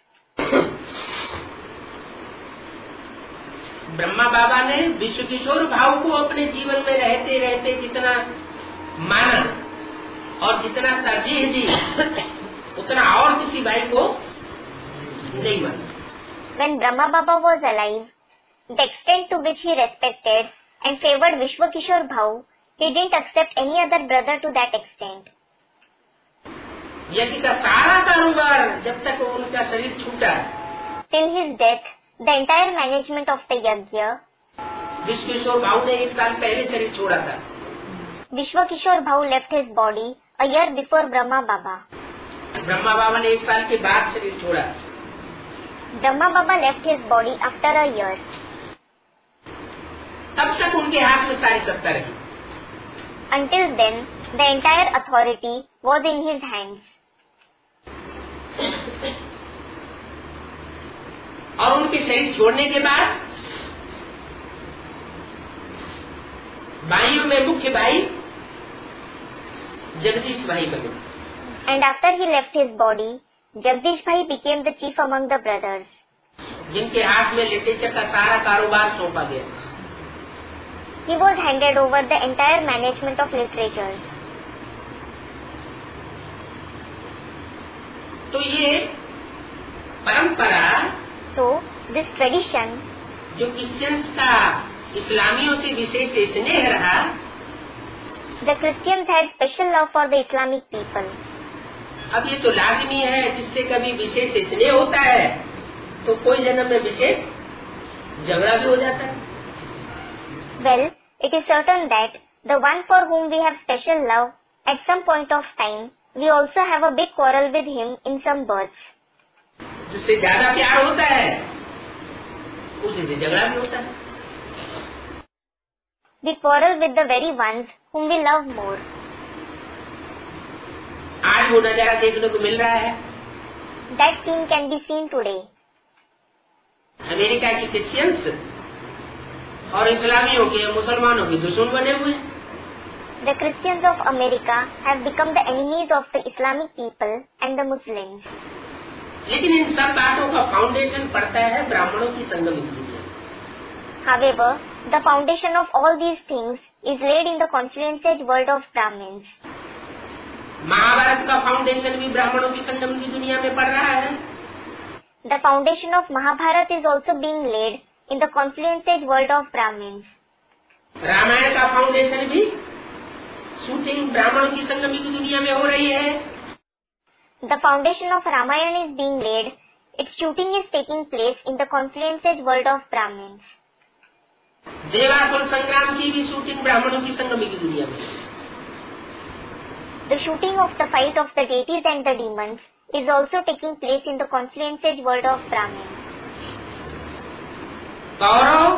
Brahma बाबा ने विश्व किशोर भाव को अपने जीवन में रहते रहते जितना माना और जितना तरजीह दी उतना और किसी भाई को नहीं माना। When Brahma Baba was alive, the extent to which he respected and favored Vishwakishore Bhau, he didn't accept any other brother to that extent. यज्ञ का सारा कारोबार जब तक उनका शरीर छूटा, Till his death, the entire management of the yajna, Vishweshwar भाऊ ने 1 साल पहले शरीर छोड़ा था। Vishwakishore Bhau left his body a year before Brahma Baba. Brahma बाबा ने 1 साल के बाद शरीर छोड़ा। Brahma Baba left his body after a year. तब तक उनके हाथ में सारी सत्ता रही। Until then, the entire authority was in his hands. और उनके शरीर छोड़ने के बाद भाइयों में मुख्य भाई जगदीश भाई बने। And after he left his body, Jagdish Bhai became the chief among the brothers. जिनके हाथ में लिटरेचर का सारा कारोबार सौंपा गया। He was handed over the entire management of literature. तो ये परंपरा, So, this tradition, जो क्रिश्चियंस का इस्लामियों से विशेष स्नेह रहा, the Christians had special love for the Islamic people. अब ये तो लाजमी है, जिससे कभी विशेष स्नेह होता है तो कोई जन्म में विशेष झगड़ा भी हो जाता है। Well, it is certain that the one for whom we have special love, at some point of time, we also have a big quarrel with him in some births. जिससे ज्यादा प्यार होता है उसी से झगड़ा भी होता है। We quarrel with the very ones whom we love more. आज वो नजारा देखने को मिल रहा है। That scene can be seen today. America के क्रिश्चियंस और इस्लामियों के, मुसलमानों के दुश्मन बने हुए। The Christians of America have become the enemies of the Islamic people and the Muslims. लेकिन इन सब बातों का फाउंडेशन पड़ता है ब्राह्मणों की संगम दुनिया। However, the foundation of all these things is laid in the confluence world of Brahmins. Mahabharat का फाउंडेशन भी ब्राह्मणों की संगम की दुनिया में पड़ रहा है। The foundation of Mahabharata is also being laid in the confluence world of Brahmins. Ramayan का फाउंडेशन भी शूटिंग ब्राह्मणों की संगम की दुनिया में हो रही है। The foundation of Ramayana is being laid. Its shooting is taking place in the confluence world of Brahmins. देवासुर संग्राम की भी शूटिंग ब्राह्मणों की संगम की दुनिया में। The shooting of the fight of the deities and the demons is also taking place in the confluence world of Brahmins. Kaurava,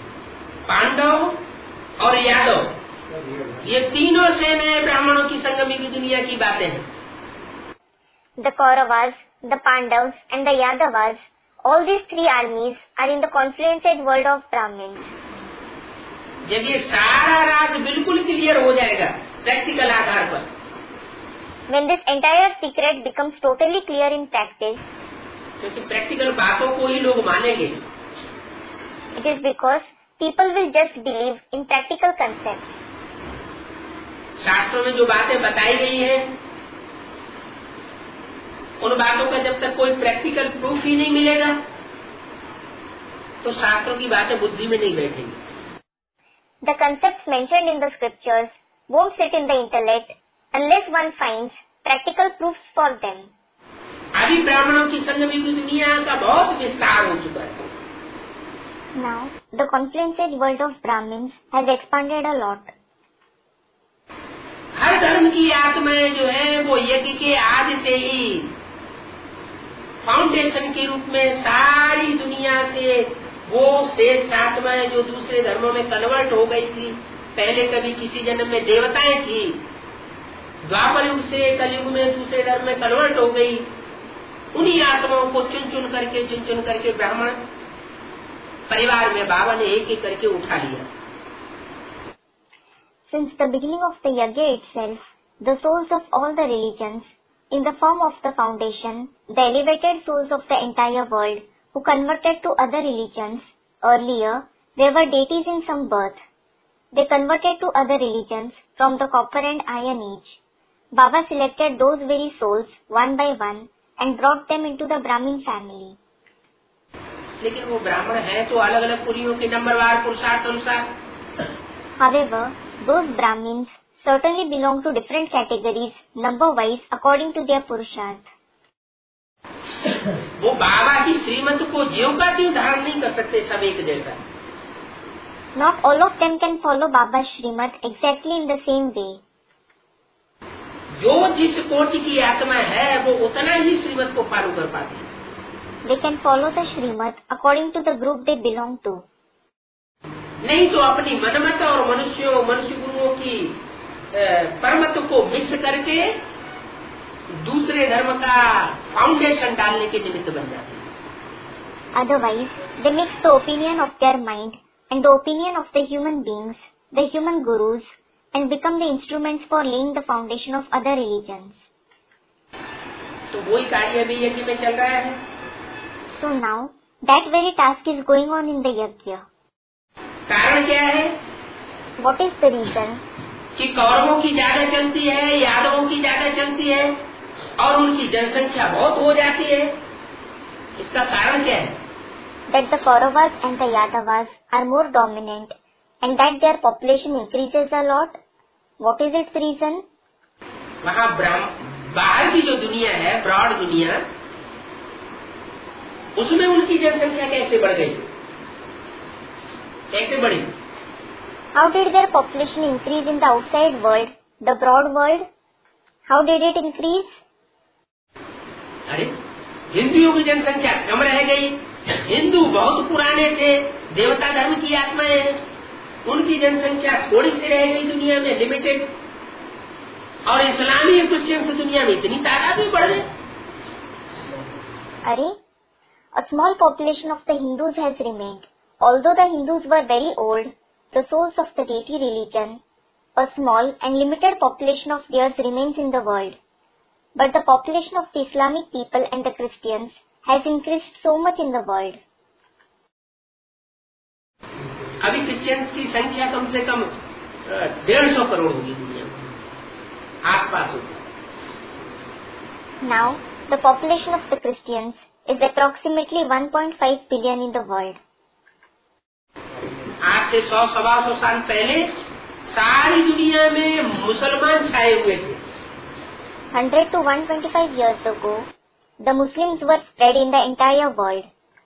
Pandav और यादव, ये तीनों सेनाएं ब्राह्मणों की संगम की दुनिया की बातें हैं। The Kauravas, the Pandavas and the Yadavas, all these three armies are in the confluence world of Brahmins. जब ये सारा राज बिल्कुल क्लियर हो जाएगा प्रैक्टिकल आधार पर, When this entire secret becomes totally clear in practice, क्योंकि प्रैक्टिकल बातों को ही लोग मानेंगे, it is because people will just believe in practical concepts. शास्त्रों में जो बातें बताई गई हैं, उन बातों का जब तक कोई प्रैक्टिकल प्रूफ ही नहीं मिलेगा तो शास्त्रों की बातें बुद्धि में नहीं बैठेंगी। The concepts mentioned in the scriptures won't sit in the intellect unless one finds practical proofs for them. अभी ब्राह्मणों की संगम की दुनिया का बहुत विस्तार हो चुका है। Now, the confluence world of Brahmins has expanded a lot. हर धर्म की आत्माएं जो है वो यज्ञ के आज से ही फाउंडेशन के रूप में सारी दुनिया से वो श्रेष्ठ आत्माएं जो दूसरे धर्मों में कन्वर्ट हो गई थी, पहले कभी किसी जन्म में देवताएं थी, द्वापर युग से कलयुग में दूसरे धर्म में कन्वर्ट हो गई, उन्हीं आत्माओं को चुन चुन करके ब्राह्मण परिवार में बाबा ने एक एक करके उठा लिया। Since the beginning of the yajna itself, the souls of all the religions, in the form of the foundation, the elevated souls of the entire world, who converted to other religions, earlier, they were deities in some birth. They converted to other religions from the copper and iron age. Baba selected those very souls one by one and brought them into the Brahmin family. लेकिन वो ब्राह्मण है तो अलग अलग पुरियों के नंबरवार पुरुषार्थ अनुसार। However, those Brahmins certainly belong to different categories, number-wise, according to their Purusharth. वो बाबा की श्रीमत को ज्यों का त्यों धारण नहीं कर सकते सब एक जैसा। Not all of them can follow Baba's Srimad exactly in the same way. जो जिस कोटि की आत्मा है वो उतना ही श्रीमत को फॉलो कर पाती है। They can follow the Srimad according to the group they belong to. नहीं तो अपनी मनमत और मनुष्य गुरुओं की परमत को मिक्स करके दूसरे धर्म का फाउंडेशन डालने के निमित्त बन जाते हैं। Otherwise, they mix the opinion of their mind and the opinion of the human beings, the human gurus, and become the instruments for laying the foundation of other religions. तो वही कार्य अभी यज्ञ में चल रहा है। So now, that very task is going on in the yajna. कारण क्या है? What is the reason? कि कौरवों की ज्यादा चलती है, यादवों की ज्यादा चलती है और उनकी जनसंख्या बहुत हो जाती है। इसका कारण क्या है? That the Kauravas and the Yadavas are more dominant and that their population increases a lot. What is its reason? वहाँ बाहर की जो दुनिया है, ब्रॉड दुनिया, उसमें उनकी जनसंख्या कैसे बढ़ गई? कैसे बढ़ी? How did their population increase in the outside world, the broad world? How did it increase? अरे हिंदुओं की जनसंख्या कम रह गई। हिंदू बहुत पुराने थे, देवता धर्म की आत्माएं, उनकी जनसंख्या थोड़ी सी रह गई दुनिया में, लिमिटेड। और इस्लामी क्रिश्चियन दुनिया में इतनी तादाद में बढ़ गई। अरे, a small population of the Hindus has remained. Although the Hindus were very old, the souls of the deity religion, a small and limited population of theirs remains in the world. But the population of the Islamic people and the Christians has increased so much in the world. अभी Christians की संख्या कम से कम 150 करोड़ होगी दुनिया में, आसपास होगी। Now, the population of the Christians is approximately 1.5 billion in the world. आज से 100-125 साल पहले सारी दुनिया में मुसलमान छाए हुए थे। 100 to 125 years ago, the Muslims were spread in the entire world.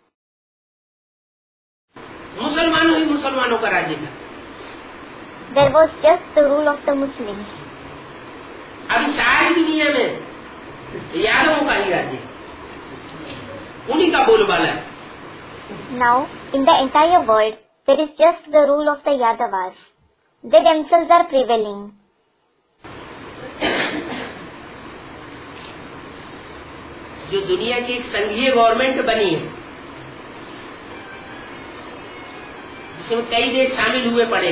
मुसलमानों ही मुसलमानों का राज्य था। There was just the rule of the Muslims. अभी सारी दुनिया में यादवों का ही राज्य, उन्हीं का बोलबाला है। Now, in the entire world, there is just the rule of the Yadavas. They themselves are prevailing. जो दुनिया की एक संघीय गवर्नमेंट बनी है, जिसमें कई देश शामिल हुए पड़े,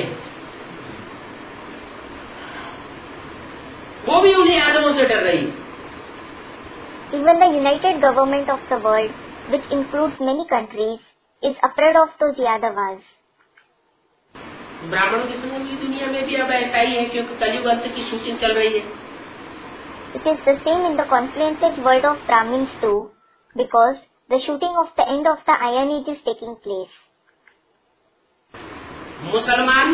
वो भी उन्हीं यादवों से डर रही है। Even the united government of the world, which includes many countries, is afraid of those Yadavas. ब्राह्मणों की संगम की दुनिया में भी अब ऐसा ही है, क्योंकि कलयुग अंत की शूटिंग चल रही है। It is the same in the confluences world of Brahmins too, because the shooting of the end of the Iron Age is taking place. मुसलमान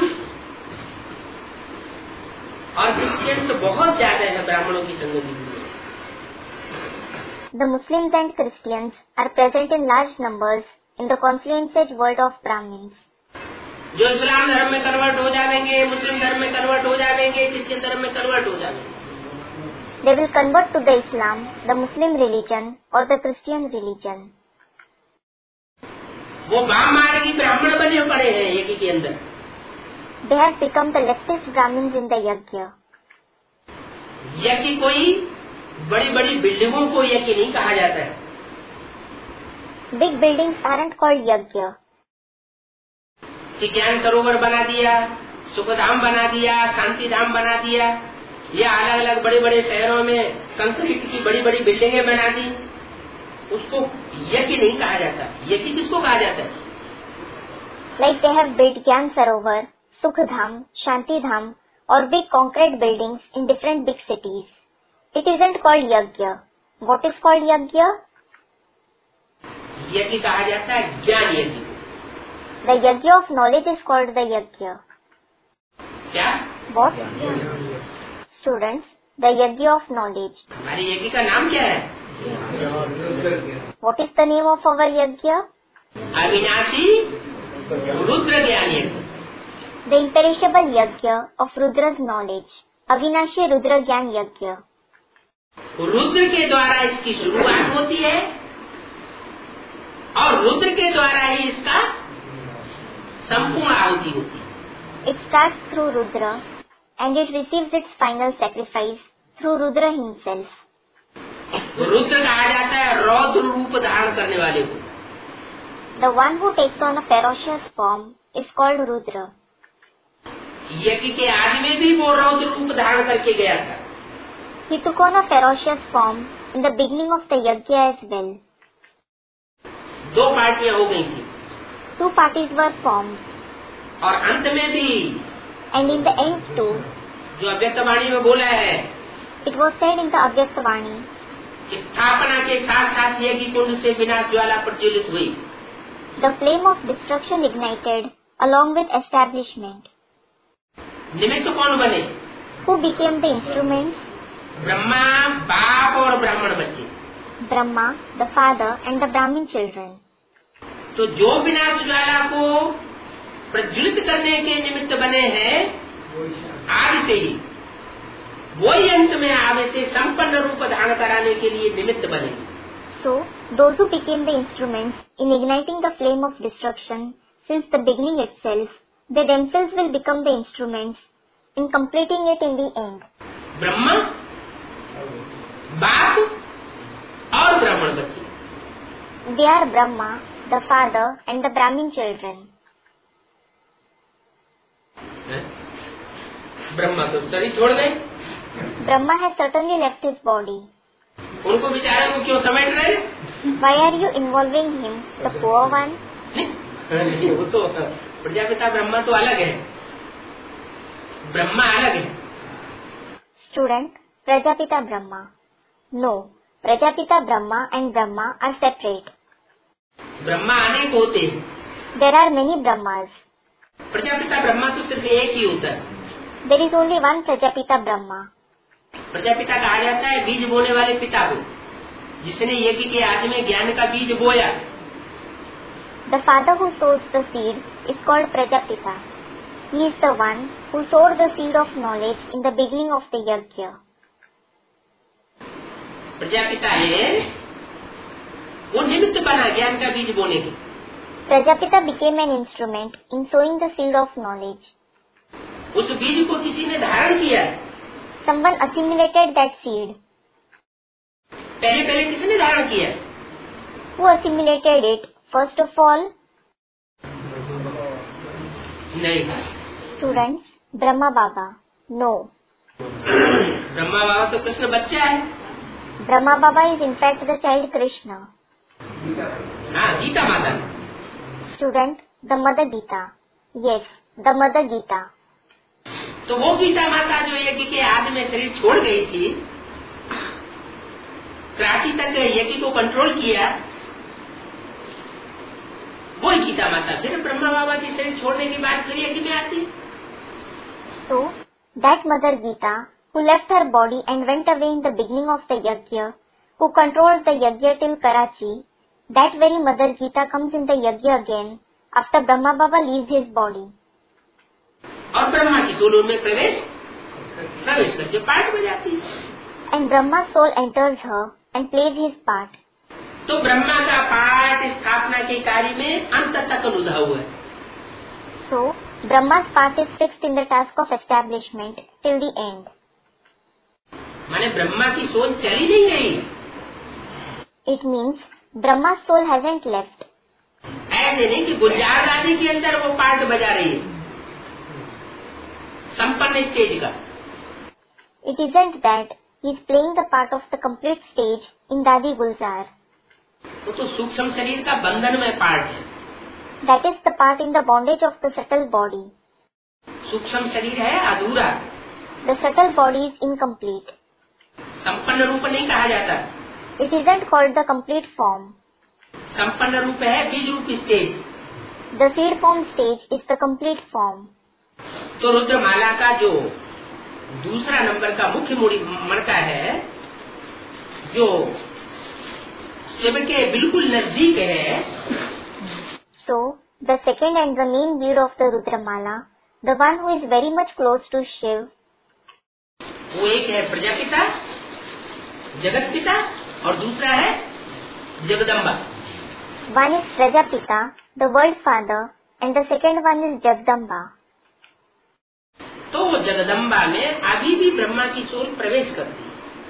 और क्रिश्चियंस बहुत ज्यादा है ब्राह्मणों की संगम की दुनिया। The Muslims and Christians are present in large numbers in the confluences world of Brahmins. जो इस्लाम धर्म में कन्वर्ट हो जाएंगे, मुस्लिम धर्म में कन्वर्ट हो जाएंगे, क्रिश्चियन धर्म में कन्वर्ट हो जाएंगे। They will convert to the Islam, the Muslim religion or the Christian religion. वो वाम मार्गी ब्राह्मण बने पड़े हैं यज्ञ के अंदर। They have become the leftist Brahmins in the yajna. यज्ञ कोई बड़ी बड़ी बिल्डिंगों को यज्ञ नहीं कहा जाता है। Big buildings aren't called yajna. कि ज्ञान सरोवर बना दिया, सुखधाम बना दिया, शांति धाम बना दिया, या अलग अलग बड़े बड़े शहरों में कंक्रीट की बड़ी बड़ी बिल्डिंगें बना दी, उसको यज्ञ नहीं कहा जाता। यज्ञ किसको कहा जाता है? Like they have built Gyan Sarovar, Sukhdham, Shanti Dham or big concrete buildings in different big cities. It isn't called yajna. What is called yajna? यज्ञ कहा जाता है ज्ञान यज्ञ। The yajna of knowledge is called the yajna. क्या? What? Students, the yajna of knowledge. हमारे यज्ञ का नाम क्या है? What is the name of our yajna? अविनाशी रुद्र ज्ञान यज्ञ। The imperishable yajna of Rudra's knowledge. Avinashi Rudra Gyan Yajna. Rudra के द्वारा इसकी शुरुआत होती है और रुद्र के द्वारा ही इसका संपूर्ण आहुति होती है। It starts through Rudra and it receives its final sacrifice through Rudra himself. Rudra कहा जाता है रौद्र रूप धारण करने वाले को। The one who takes on a ferocious form is called Rudra. यज्ञ के आदि में भी वो रौद्र रूप धारण करके गया था। He took on a ferocious form in the beginning of the yajna as well. दो पार्टियां हो गई थी। Two parties were formed. और अंत में भी And in the end too, जो अव्यक्तवाणी में बोला है, it was said in the Avyaktavani, स्थापना के साथ साथ यज्ञ कुंड से विनाश ज्वाला प्रज्वलित हुई। the flame of destruction ignited along with establishment. निमित्त कौन बने? Who became the instruments? Brahma बाप और ब्राह्मण बच्चे। Brahma, the father, and the Brahmin children. तो जो विनाश ज्वाला को प्रज्वलित करने के निमित्त बने हैं आदि से ही, वही अंत में आवे से संपन्न रूप धारण कराने के लिए निमित्त बने। So, those who became the instruments in igniting the flame of destruction since the beginning itself, they themselves will become the instruments in completing it in the end. Brahma बाप और ब्राह्मण बच्चे। They are Brahma, the father, and the Brahmin children. Brahma तो शरीर छोड़ गए। Brahma has certainly left his body. उनको बेचारे को क्यों समेट रहे? Why are you involving him, the poor one? नहीं, वो तो प्रजापिता ब्रह्मा तो अलग है, ब्रह्मा अलग है। Student, Prajapita Brahma. No, Prajapita Brahma and Brahma are separate. Brahma अनेक होते हैं। There are many Brahmas. Prajapita Brahma तो सिर्फ एक ही होता है। There is only one Prajapita Brahma. Prajapita कहा जाता है बीज बोने वाले पिता को, जिसने यज्ञ के आदि में ज्ञान का बीज बोया। The father who sows the seed is called Prajapita. He is the one who sowed the seed of knowledge in the beginning of the yajna. Prajapita है वो निमित्त बना ज्ञान का बीज बोने के। Prajapita became an instrument in sowing the seed of knowledge. उस बीज को किसी ने धारण किया। Someone assimilated that seed. पहले किसने धारण किया? Who assimilated it first of all? नहीं। Students, Brahma Baba. No. Brahma बाबा तो कृष्ण बच्चा है। Brahma Baba is in fact the child Krishna. हाँ, गीता माता। Student, the Mother Gita. Yes, the Mother Gita. तो वो गीता माता जो यज्ञ के आदि में शरीर छोड़ गई थी, क्रांति तक यज्ञ को कंट्रोल किया, वही गीता माता फिर ब्रह्मा बाबा की शरीर छोड़ने के बाद फिर यज्ञ में आती। So, that Mother Gita, who left her body and went away in the beginning of the yajna, who controlled the yajna till Karachi, that very Mother Gita comes in the yajna again after Brahma Baba leaves his body. और ब्रह्मा की soul उनमें प्रवेश करके पाठ बजाती है। And Brahma's soul enters her and plays his part. तो ब्रह्मा का पाठ स्थापना के कार्य में अंत तक अनुधा हुआ है। So, Brahma's part is fixed in the task of establishment till the end. माने ब्रह्मा की सोल चली नहीं गई। It means Brahma's soul hasn't left. ऐसे नहीं कि गुलजार दादी के अंदर वो पार्ट बजा रही है संपन्न स्टेज का। It isn't that he is playing the part of the complete stage in Dadi Gulzar. वो तो सूक्ष्म शरीर का बंधन में पार्ट है। That is the part in the bondage of the subtle body. सूक्ष्म शरीर है अधूरा, The subtle body is incomplete. संपन्न रूप नहीं कहा जाता। It isn't called the complete form. संपन्न रूप है बीज रूप stage. The seed form stage is the complete form. तो रुद्रमाला का जो दूसरा नंबर का मुख्य मणका है, जो शिव के बिल्कुल नजदीक है, So, the second and the main bead of the Rudramala, the one who is very much close to Shiv, वो एक है प्रजापिता, जगत पिता, और दूसरा है Jagdamba. one is Prajapita, the world father, and the second one is Jagdamba. तो वो जगदम्बा में अभी भी ब्रह्मा की सोल प्रवेश करती है।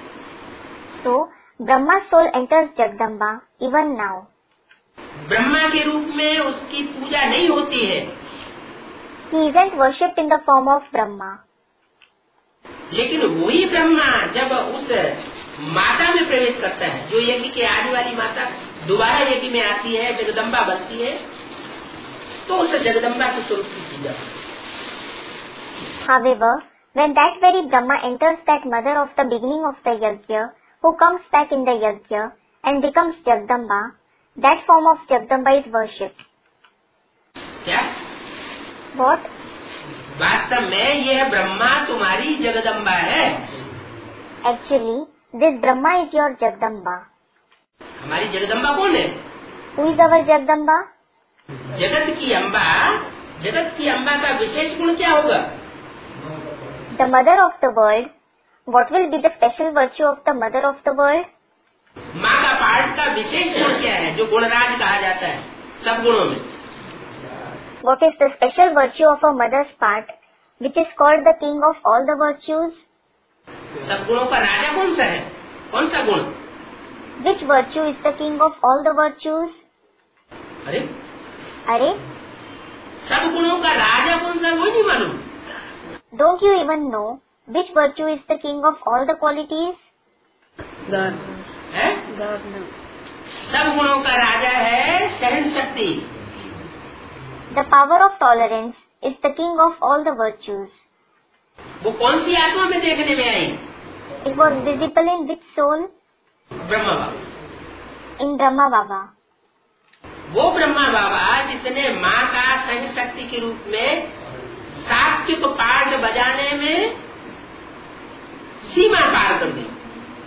So, Brahma's soul enters Jagdamba even now. Brahma के रूप में उसकी पूजा नहीं होती है, He isn't worshipped in the form of Brahma. लेकिन वही ब्रह्मा जब उस माता में प्रवेश करता है, जो यज्ञ के आदि वाली माता दोबारा यज्ञ में आती है, जगदम्बा बनती है, तो उस जगदम्बा के स्वरूप की पूजा। However, when that very Brahma enters that mother of the beginning of the yajna, who comes back in the yajna and becomes Jagdamba, that form of Jagdamba is worshipped. क्या? What? वास्तव में यह ब्रह्मा तुम्हारी जगदम्बा है। Actually, this Brahma is your Jagdamba. हमारी जगदम्बा कौन है? Who is our Jagdamba? जगत की अम्बा। जगत की अम्बा का विशेष गुण क्या होगा? The mother of the world. What will be the special virtue of the mother of the world? माँ का पाठ का विशेष गुण क्या है, जो गुणराज कहा जाता है सब गुणों में? What is the special virtue of a mother's part, which is called the king of all the virtues? सब गुणों का राजा कौन सा है? कौन सा गुण? Which virtue is the king of all the virtues? अरे सब गुणों का राजा कौन सा, वो नहीं मालूम? Don't you even know which virtue is the king of all the qualities? है? सब गुणों का राजा है सहन शक्ति। The power of tolerance is the king of all the virtues. वो कौन सी आत्मा में देखने में आई? It was visible in which soul? Brahma Baba. In Brahma Baba. वो ब्रह्मा बाबा जिसने माँ का सहन शक्ति के रूप में सात्विक पाठ बजाने में सीमा पार कर दी।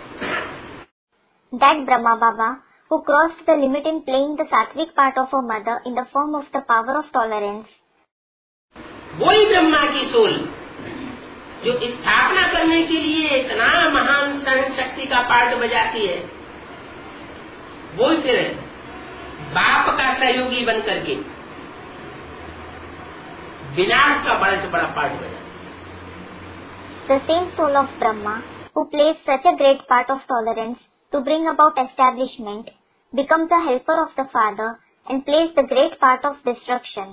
That Brahma Baba who crossed the limit in playing the sattvic part of a mother in the form of the power of tolerance. वही ब्रह्मा की सोल जो स्थापना करने के लिए इतना महान सहन शक्ति का पाठ बजाती है, वो फिर बाप का सहयोगी बन करके विनाश का बड़ा से बड़ा पाठ बजा। The same soul of Brahma who plays such a great part of tolerance to bring about establishment becomes a helper of the Father and plays the great part of destruction.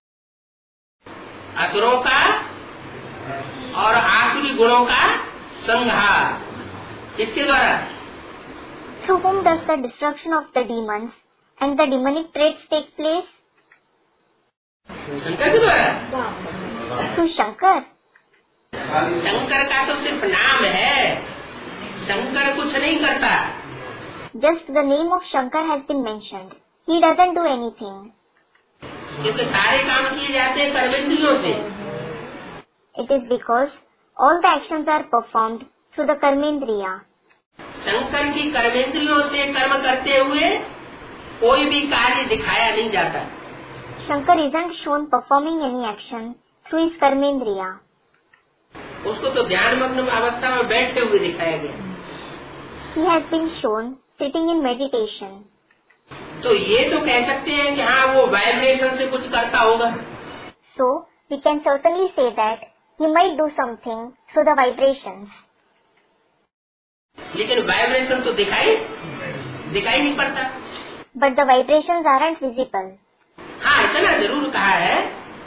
असुरों का और आसुरी गुणों का संहार किसके द्वारा? Through whom does the destruction of the demons and the demonic traits take place? Shankar के द्वारा। Through Shankar. शंकर का तो सिर्फ नाम है, शंकर कुछ नहीं करता। Just the name of Shankar has been mentioned. He doesn't do anything. क्योंकि सारे काम किए जाते हैं कर्मेंद्रियों से। It is because all the actions are performed through the Karmendriya. Shankar की कर्मेंद्रियों से कर्म करते हुए कोई भी कार्य दिखाया नहीं जाता। Shankar isn't shown performing any action through his Karmendriya. उसको तो ध्यानमग्न अवस्था में बैठते हुए दिखाया गया। He has been shown sitting in meditation. तो ये तो कह सकते हैं कि हाँ वो वाइब्रेशन से कुछ करता होगा। So we can certainly say that he might do something through the vibrations. लेकिन वाइब्रेशन तो दिखाई नहीं पड़ता। But the vibrations aren't visible. हाँ इतना जरूर कहा है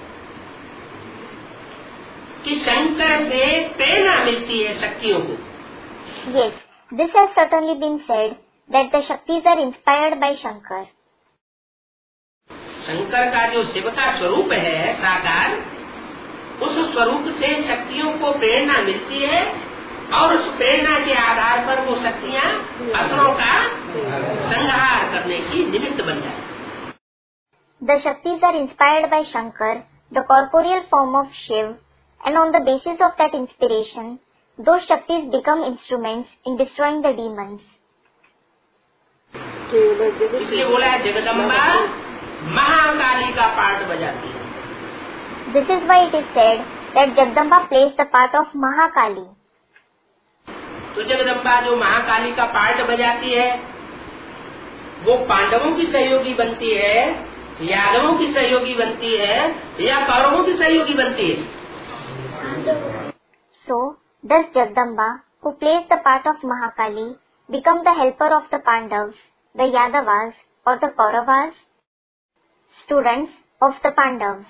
कि शंकर से प्रेरणा मिलती है शक्तियों को। Yes, this has certainly been said that the Shaktis are inspired by Shankar. Shankar का जो शिव का स्वरूप है साकार, उस स्वरूप से शक्तियों को प्रेरणा मिलती है और उस प्रेरणा के आधार पर वो शक्तियाँ असुरों का संहार करने की निमित्त बन जाए। The Shaktis are inspired by Shankar, the corporeal form of Shiv, and on the basis of that inspiration, those Shaktis become instruments in destroying the demons. इसलिए बोला है जगदम्बा महाकाली का पार्ट बजाती है। This is why it is said that Jagdamba plays the part of Mahakali. तो जगदम्बा जो महाकाली का part बजाती है, वो पांडवों की सहयोगी बनती है, यादवों की सहयोगी बनती है, या कौरवों की सहयोगी बनती है? So, does Jagdamba, who plays the part of Mahakali, become the helper of the Pandavas, the Yadavas, or the Kauravas? Students of the Pandavas.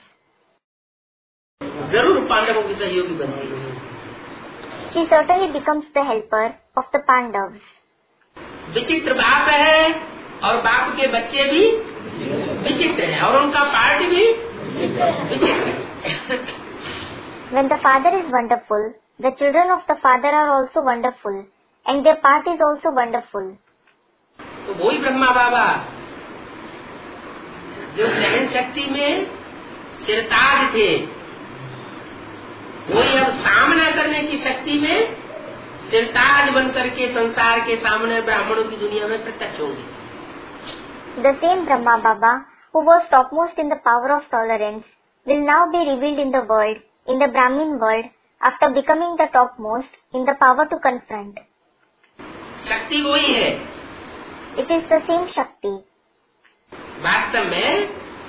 जरूर पांडवों की सहयोगी बनती है। She certainly becomes the helper of the Pandavas. विचित्र बाप है और बाप के बच्चे भी विचित्र हैं और उनका पार्ट भी विचित्र है। When the father is wonderful, the children of the father are also wonderful, and their part is also wonderful. तो वही ब्रह्मा बाबा जो सहन शक्ति में सिरताज थे, वही अब सामना करने की शक्ति में सिरताज बन करके संसार के सामने ब्राह्मणों की दुनिया में प्रत्यक्ष होंगे। The same Brahma Baba, who was topmost in the power of tolerance, will now be revealed in the world, in the Brahmin world, after becoming the topmost in the power to confront. शक्ति वही है। It is the same Shakti. वास्तव में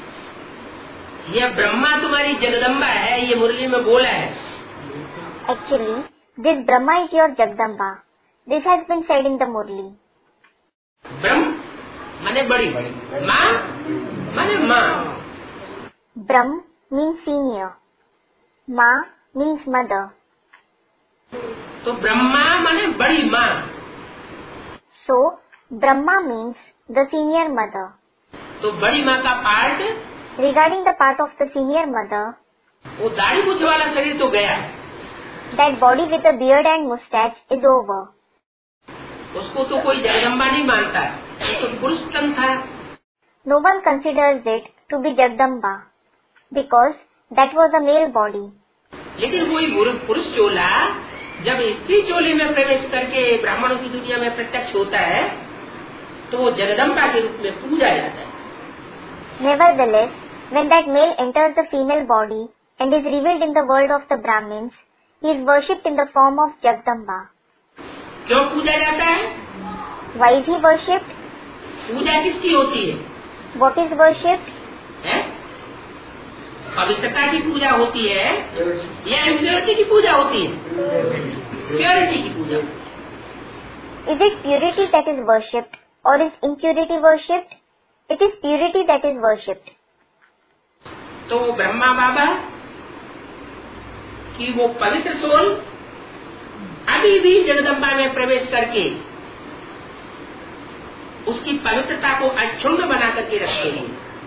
यह ब्रह्मा तुम्हारी जगदम्बा है, ये मुरली में बोला है। Actually, this Brahma is your Jagdamba. This has been said in the Murli. ब्रह्म माने बड़ी, माँ माने माँ। Brahm means senior. Ma means mother. तो ब्रह्मा माने बड़ी माँ। So, Brahma means the senior mother. तो बड़ी माँ का part, Regarding the part of the senior mother, वो दाढ़ी मूछ वाला शरीर तो गया, that body with a beard and mustache is over. उसको तो कोई जगदम्बा नहीं मानता, ये तो पुरुष तन था। No one considers it to be Jagdamba, because that was a male body. लेकिन वही पुरुष चोला जब स्त्री चोले में प्रवेश करके ब्राह्मणों की दुनिया में प्रत्यक्ष होता है, तो वो जगदम्बा के रूप में पूजा जाता है। Nevertheless, when that male enters the female body and is revealed in the world of the Brahmins, he is worshipped in the form of Jagdamba. क्यों पूजा जाता है? Why is he worshipped? पूजा किसकी होती है? What is worshipped? है? पवित्रता की पूजा होती है या इम्प्योरिटी की पूजा होती है? प्योरिटी की पूजा। Is it purity that is worshipped or is impurity worshipped? It is purity that is worshipped. तो ब्रह्मा बाबा की वो पवित्र सोल अभी भी जगदम्बा में प्रवेश करके उसकी पवित्रता को अक्षुण्ण बना करके रखेगी।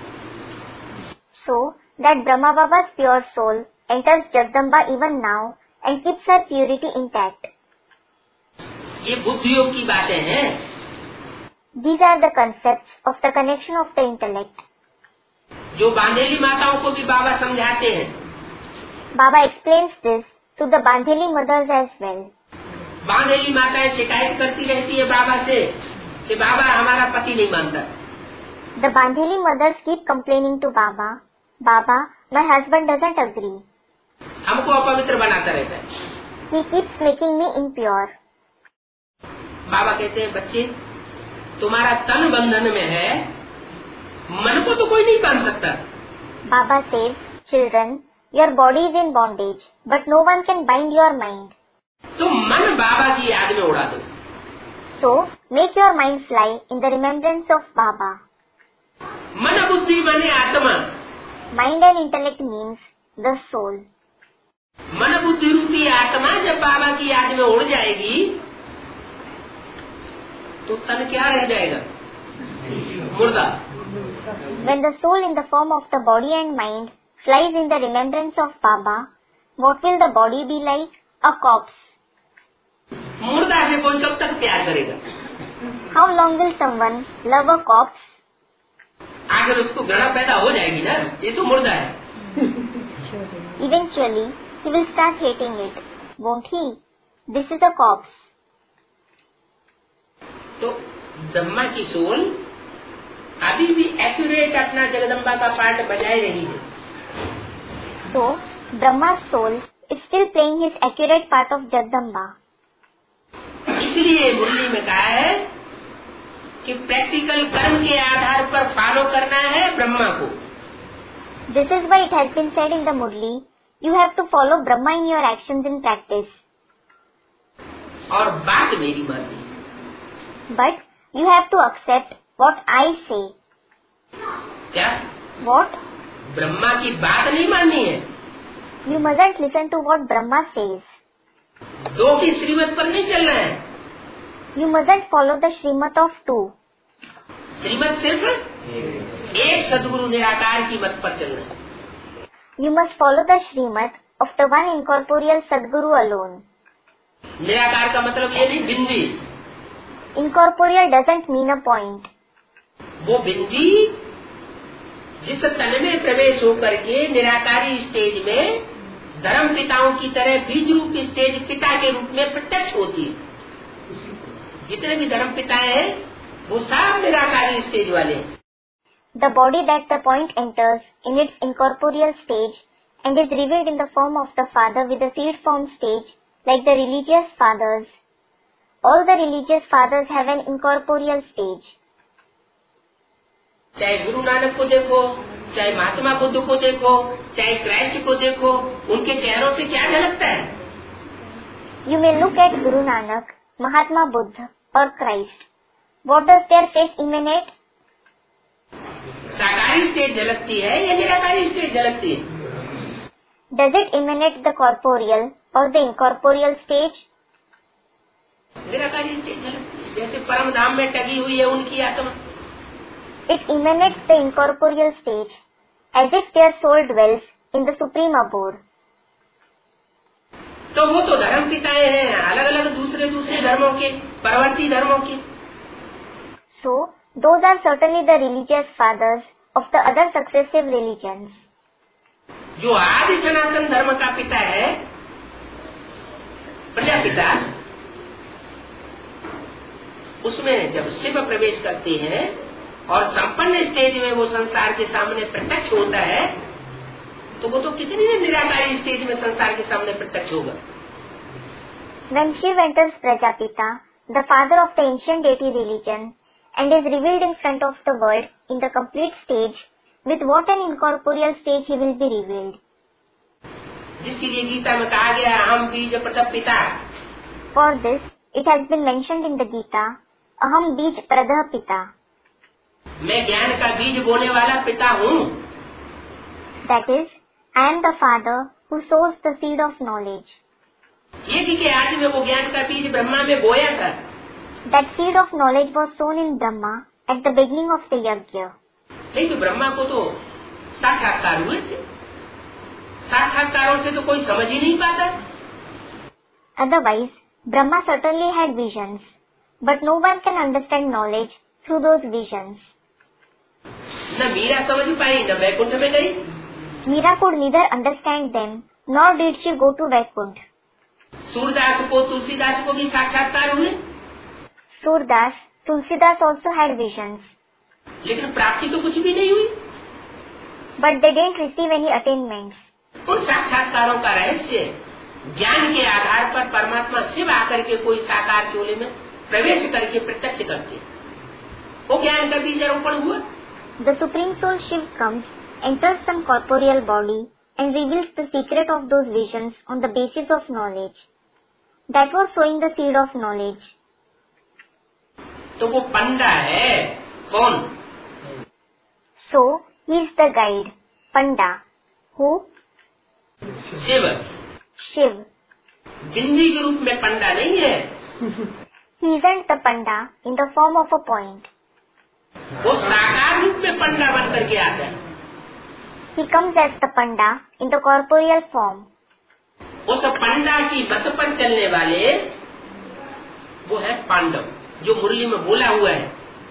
So that Brahma Baba's pure soul enters Jagdamba even now and keeps her purity intact. ये बुद्धि योग की बातें हैं। These are the concepts of the connection of the intellect. जो बांधेली माताओं को भी बाबा समझाते हैं। Baba explains this to the Bandheli mothers as well. बांधेली माताएं शिकायत करती रहती है बाबा से कि बाबा हमारा पति नहीं मानता। The Bandheli mothers keep complaining to Baba, Baba, my husband doesn't agree. हमको अपवित्र बनाता रहता है। He keeps making me impure. बाबा कहते हैं बच्चे तुम्हारा तन बंधन में है, मन को तो कोई नहीं बांध सकता। Baba says, children, your body is in bondage, but no one can bind your mind. तो मन बाबा की याद में उड़ा दो। So, make your mind fly in the remembrance of Baba. मन बुद्धि माने आत्मा। Mind and intellect means the soul. मन बुद्धि रूपी आत्मा जब बाबा की याद में उड़ जाएगी तो तन क्या रह जाएगा? मुर्दा। When the soul in the form of the body and mind flies in the remembrance of Baba, what will the body be like? A corpse. मुर्दा से कोई कब तक प्यार करेगा? How long will someone love a corpse? आखिर उसको घृणा पैदा हो जाएगी ना, ये तो मुर्दा है। Eventually, he will start hating it, won't he? This is a corpse. तो ब्रह्मा की सोल अभी भी एक्यूरेट अपना जगदम्बा का पार्ट बजाए रही है। So, Brahma's soul is still playing his accurate part of Jagdamba. इसलिए मुरली में कहा है कि प्रैक्टिकल कर्म के आधार पर फॉलो करना है ब्रह्मा को। This is why it has been said in the Murli, you have to follow Brahma in your actions in practice. और बात मेरी माननी। But you have to accept what I say. क्या? What? ब्रह्मा की बात नहीं माननी है। You mustn't listen to what Brahma says. दो की श्रीमत पर नहीं चलना है। You mustn't follow the Srimad of two. श्रीमत सिर्फ एक सदगुरु निराकार की मत पर चलना है। You must follow the Srimad of the one incorporeal Sadguru alone. निराकार का मतलब ये नहीं बिंदी। Incorporeal doesn't mean a point. वो बिंदी जिस तन में प्रवेश होकर के निराकारी स्टेज में धर्म पिताओं की तरह बीज रूप स्टेज पिता के रूप में प्रत्यक्ष होती है। जितने भी धर्म पिताएं हैं वो सब निराकारी स्टेज वाले हैं। The body that the point enters in its incorporeal stage and is revealed in the form of the Father with the seed form stage, like the religious fathers. All the religious fathers have an incorporeal stage. चाहे गुरु नानक को देखो, चाहे महात्मा बुद्ध को देखो, चाहे Christ को देखो, उनके चेहरों से क्या झलकता है? You may look at Guru Nanak, Mahatma Buddha or Christ. What does their face emanate? साकारी स्टेज झलकती है या निराकारी स्टेज झलकती है? Does it emanate the corporeal or the incorporeal stage? निराकारी स्टेज झलकती है। जैसे परम धाम में टगी हुई है उनकी आत्मा। It emanates the incorporeal stage, as if their soul dwells in the supreme abode. तो वो तो धर्म पिताएं हैं, अलग अलग दूसरे दूसरे धर्मों के, परवर्ती धर्मों के। So, those are certainly the religious fathers of the other successive religions. जो आदि सनातन धर्म का पिता है, प्रजापिता, उसमें जब शिव प्रवेश करते हैं और संपन्न स्टेज में वो संसार के सामने प्रत्यक्ष होता है, तो वो तो कितनी निराकारी स्टेज में संसार के सामने प्रत्यक्ष होगा। When Shiv enters Prajapita, the father of the ancient deity religion, and is revealed in front of the world in the complete stage, with what an incorporeal stage he will be revealed. जिसके लिए गीता में कहा गया अहम बीज प्रदः पिता। For this, it has been mentioned in the Gita, Aham Bij Pradah Pita. मैं ज्ञान का बीज बोने वाला पिता हूँ। That is, I am the father who sows the seed of knowledge. ये थी कि आज में वो ज्ञान का बीज ब्रह्मा में बोया था। That seed of knowledge was sown in Brahma at the beginning of the yajna. नहीं तो ब्रह्मा को तो साक्षात्कार हुए थे। साक्षात्कारों से तो कोई समझ ही नहीं पाता। Otherwise, Brahma certainly had visions, but no one can understand knowledge through those visions. न मीरा समझ पाई, न वैकुंठ में गई। Meera could neither understand them, nor did she go to Vaikuntha. Surdas को, तुलसीदास को भी साक्षात्कार हुए। Surdas, Tulsidas also had visions, लेकिन प्राप्ति तो कुछ भी नहीं हुई। but they didn't receive any attainments. उन साक्षात्कारों का रहस्य ज्ञान के आधार पर परमात्मा शिव आकर के कोई साकार चोले में प्रवेश करके प्रत्यक्ष करते, वो ज्ञान का बीज आरोपण हुआ। The Supreme Soul Shiv comes, enters some corporeal body, and reveals the secret of those visions on the basis of knowledge. That was sowing the seed of knowledge. तो वो पंडा है कौन? So, he is the guide, Panda. Who? Shiv. Shiv. बिंदी के रूप में पंडा नहीं है। He isn't the Panda in the form of a point. वो साकार रूप में पंडा बन करके आता है। He comes as the Panda in the corporeal form. उस पंडा की मत पर चलने वाले वो है पांडव, जो मुरली में बोला हुआ है।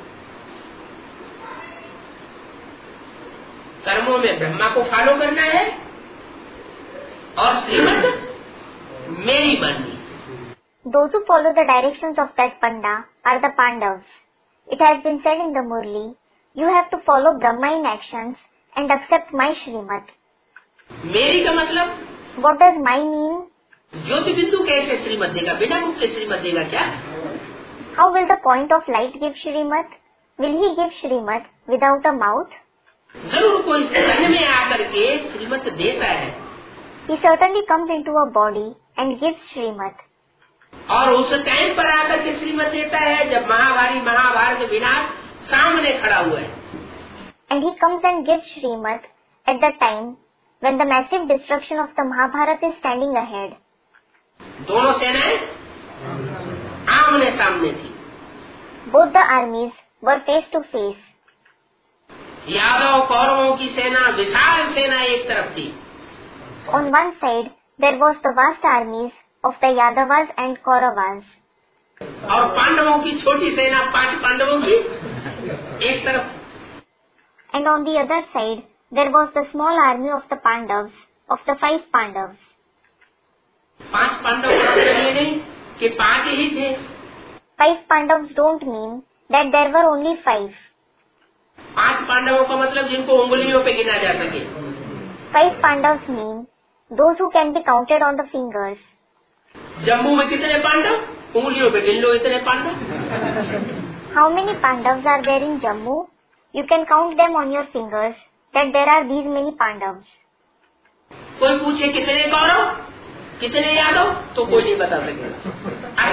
कर्मों में ब्रह्मा को फॉलो करना है और श्रीमत मेरी माननी। Those who follow the directions of that Panda are the Pandavas. It has been said in the Murli, you have to follow Brahma in actions and accept my Srimad. मेरी का मतलब? What does my mean? ज्योति बिंदु कैसे श्रीमत देगा? बिना मुख के श्रीमत देगा क्या? How will the point of light give Srimad? Will he give Srimad without a mouth? जरूर कोई तन में आकर के श्रीमत देता है। He certainly comes into a body and gives Srimad. और उस टाइम पर आकर के श्रीमत देता है जब महाभारत विनाश सामने खड़ा हुआ है। And he comes and gives Srimad at the time when the massive destruction of the Mahabharata is standing ahead. दोनों सेनाएं आमने सामने थी। Both the armies were face to face. Yadav कौरवों की सेना, विशाल सेना एक तरफ थी। On one side there was the vast armies of the Yadavas and Kauravas. और पांडवों की छोटी सेना, 5 पांडवों की एक तरफ। And on the other side there was the small army of the Pandavas, of the 5 Pandavas. 5 Pandav ये नहीं कि 5 ही थे। 5 Pandavas don't mean that there were only 5. 5 पांडवों का मतलब जिनको उंगलियों पे गिना जा सके। 5 Pandavas mean those who can be counted on the fingers. Jammu में कितने पांडव? उंगलियों पे गिन लो इतने Pandav. How many Pandavas are there in Jammu? You can count them on your fingers that there are these many Pandavas. कोई पूछे कितने कौरव, कितने यादव, तो कोई नहीं बता सकेगा।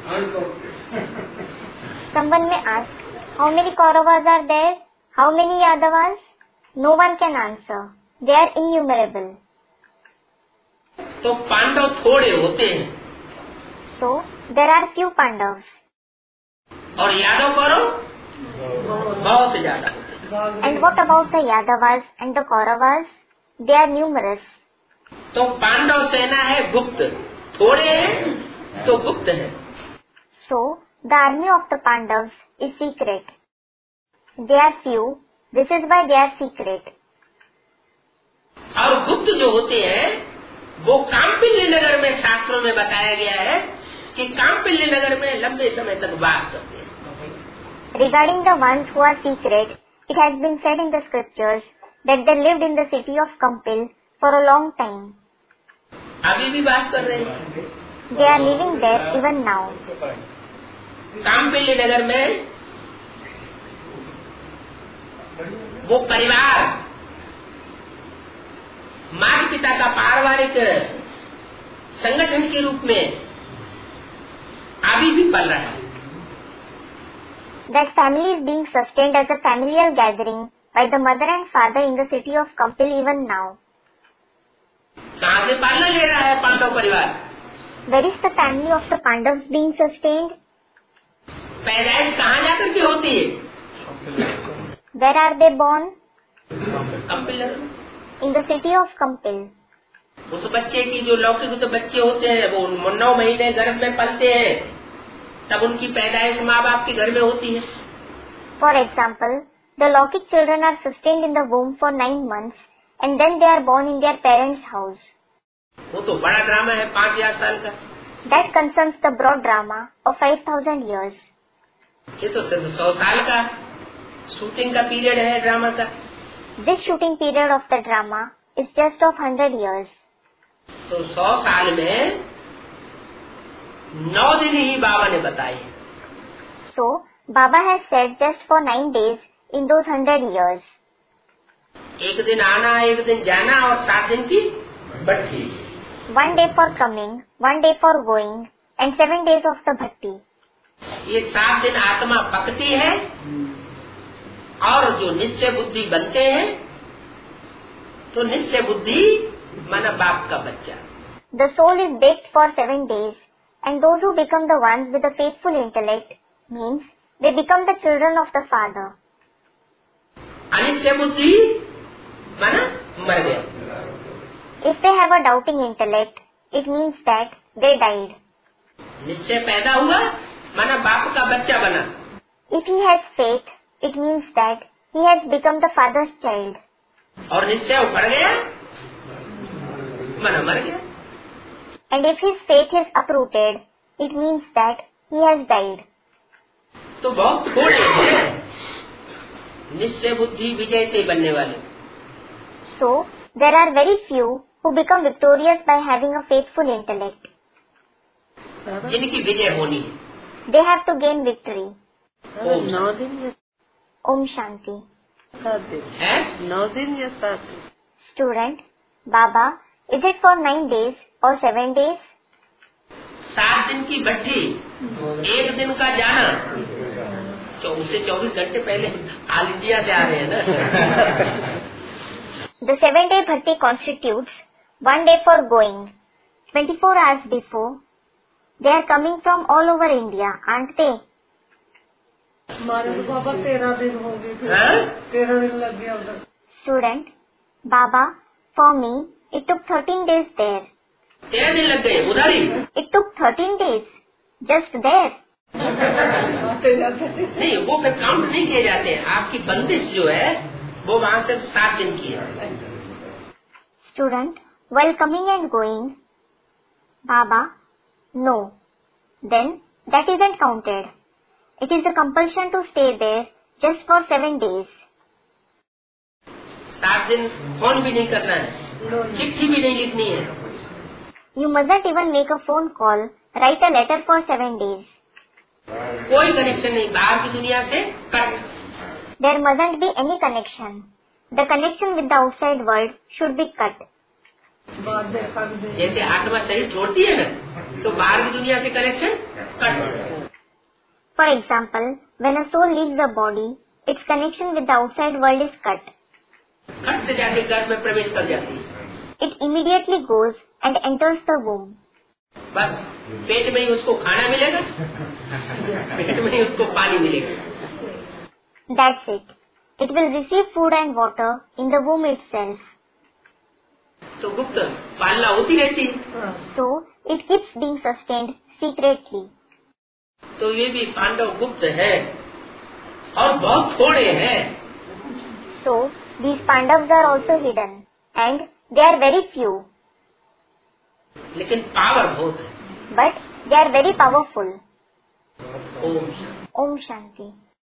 Someone may ask, how many Kauravas are there? How many Yadavas? No one can answer. They are innumerable. तो पांडव थोड़े होते हैं। So there are few Pandavas. और यादव कौरव बहुत ज्यादा होते हैं। And what about the Yadavas and the Kauravas? They are numerous. तो पांडव सेना है गुप्त, थोड़े हैं तो गुप्त है। So the army of the Pandavas is secret. They are few. This is why they are secret. और गुप्त जो होते हैं वो काम्पिल्य नगर में शास्त्रों में बताया गया है कि काम्पिल्य नगर में लंबे समय तक वास करते हैं। Regarding the ones who are secret, it has been said in the scriptures that they lived in the city of Kampil for a long time. अभी भी वास कर रहे हैं। They are living there even now. Kampilya नगर में वो परिवार माता पिता का पारिवारिक संगठन के रूप में अभी भी पल रहा है। That family is being sustained as a familial gathering by the mother and father in the city of Kampil even now. कहाँ से पालना ले रहा है पांडव परिवार? Where is the family of the Pandavas being sustained? पैदाइश कहाँ जाकर के होती है? Where are they born? Kampil Nagar. In the city of Kampil. उस बच्चे की जो लौकिक तो बच्चे होते हैं वो 9 महीने गर्भ में पलते हैं, तब उनकी पैदाइश माँ बाप के घर में होती है। For example, the Lokik children are sustained in the womb for 9 months and then they are born in their parents' house. वो तो बड़ा ड्रामा है 5000 साल का। That concerns the broad drama of 5000 years. ये तो सिर्फ 100 साल का शूटिंग का पीरियड है ड्रामा का। This shooting period of the drama is just of 100 years. तो 100 साल में 9 दिन ही बाबा ने बताए। So, Baba has said just for 9 days in those 100 years. एक दिन आना, एक दिन जाना और 7 दिन की बट्टी। 1 day for coming, 1 day for going and 7 days of the bhakti. ये 7 दिन आत्मा पकती है और जो निश्चय बुद्धि बनते हैं तो निश्चय बुद्धि माना बाप का बच्चा। The soul is baked for 7 days and those who become the ones with a faithful intellect means they become the children of the Father. Anishchay बुद्धि माना मर गया। If they have a doubting intellect, it means that they died. निश्चय पैदा हुआ माना बाप का बच्चा बना। If he has faith, it means that he has become the father's child. और निश्चय उखड़ गया, माना मर गया। And if his faith is uprooted, it means that he has died. तो बहुत थोड़े हैं निश्चय बुद्धि विजय से बनने वाले। So, there are very few who become victorious by having a faithful intellect. जिनकी विजय होनी है। They have to gain victory. ओम 9 दिन या Om Shanti. 7 दिन है 9 दिन या 7 दिन? Student, Baba, is it for 9 days or 7 days? 7 दिन की भट्ठी, 1 दिन का जाना। उससे 24 घंटे पहले ऑल इंडिया से आ रहे हैं ना। The 7-day bhatti constitutes 1 day for going. 24 hours before, they are coming from all over India, aren't they? हमारे तो बाबा 13 दिन हो गए थे। हाँ? 13 दिन लग गया उधर। Student, Baba, for me, it took 13 days there. 13 दिन लग गए उधर ही। It took 13 days, just there. नहीं, वो फिर काउंट नहीं किए जाते हैं। आपकी बंदिश जो है वो वहाँ से 7 दिन की है। Student, while coming and going, Baba, no. Then, that isn't counted. It is a compulsion to stay there just for 7 days. 7 दिन फोन भी नहीं करना है, चिट्ठी भी नहीं लिखनी है। You mustn't even make a phone call, write a letter for 7 days. कोई कनेक्शन नहीं, बाहर की दुनिया से cut. There mustn't be any connection. The connection with the outside world should be cut. बात देखा भी नहीं। जैसे आत्मा शरीर छोड़ती है ना, तो बाहर की दुनिया से connection cut. For example, when a soul leaves the body, its connection with the outside world is cut. खट से जाके गर्भ में प्रवेश कर जाती है। It immediately goes and enters the womb. बस पेट में ही उसको खाना मिलेगा, पेट में ही उसको पानी मिलेगा। That's it. It will receive food and water in the womb itself. तो गुप्त पालना होती रहती है। So, it keeps being sustained secretly. तो ये भी पांडव गुप्त है और बहुत थोड़े हैं। So, these Pandavas are also hidden and they are very few. लेकिन पावर बहुत है। But they are very powerful. Om Shanti. Om Shanti.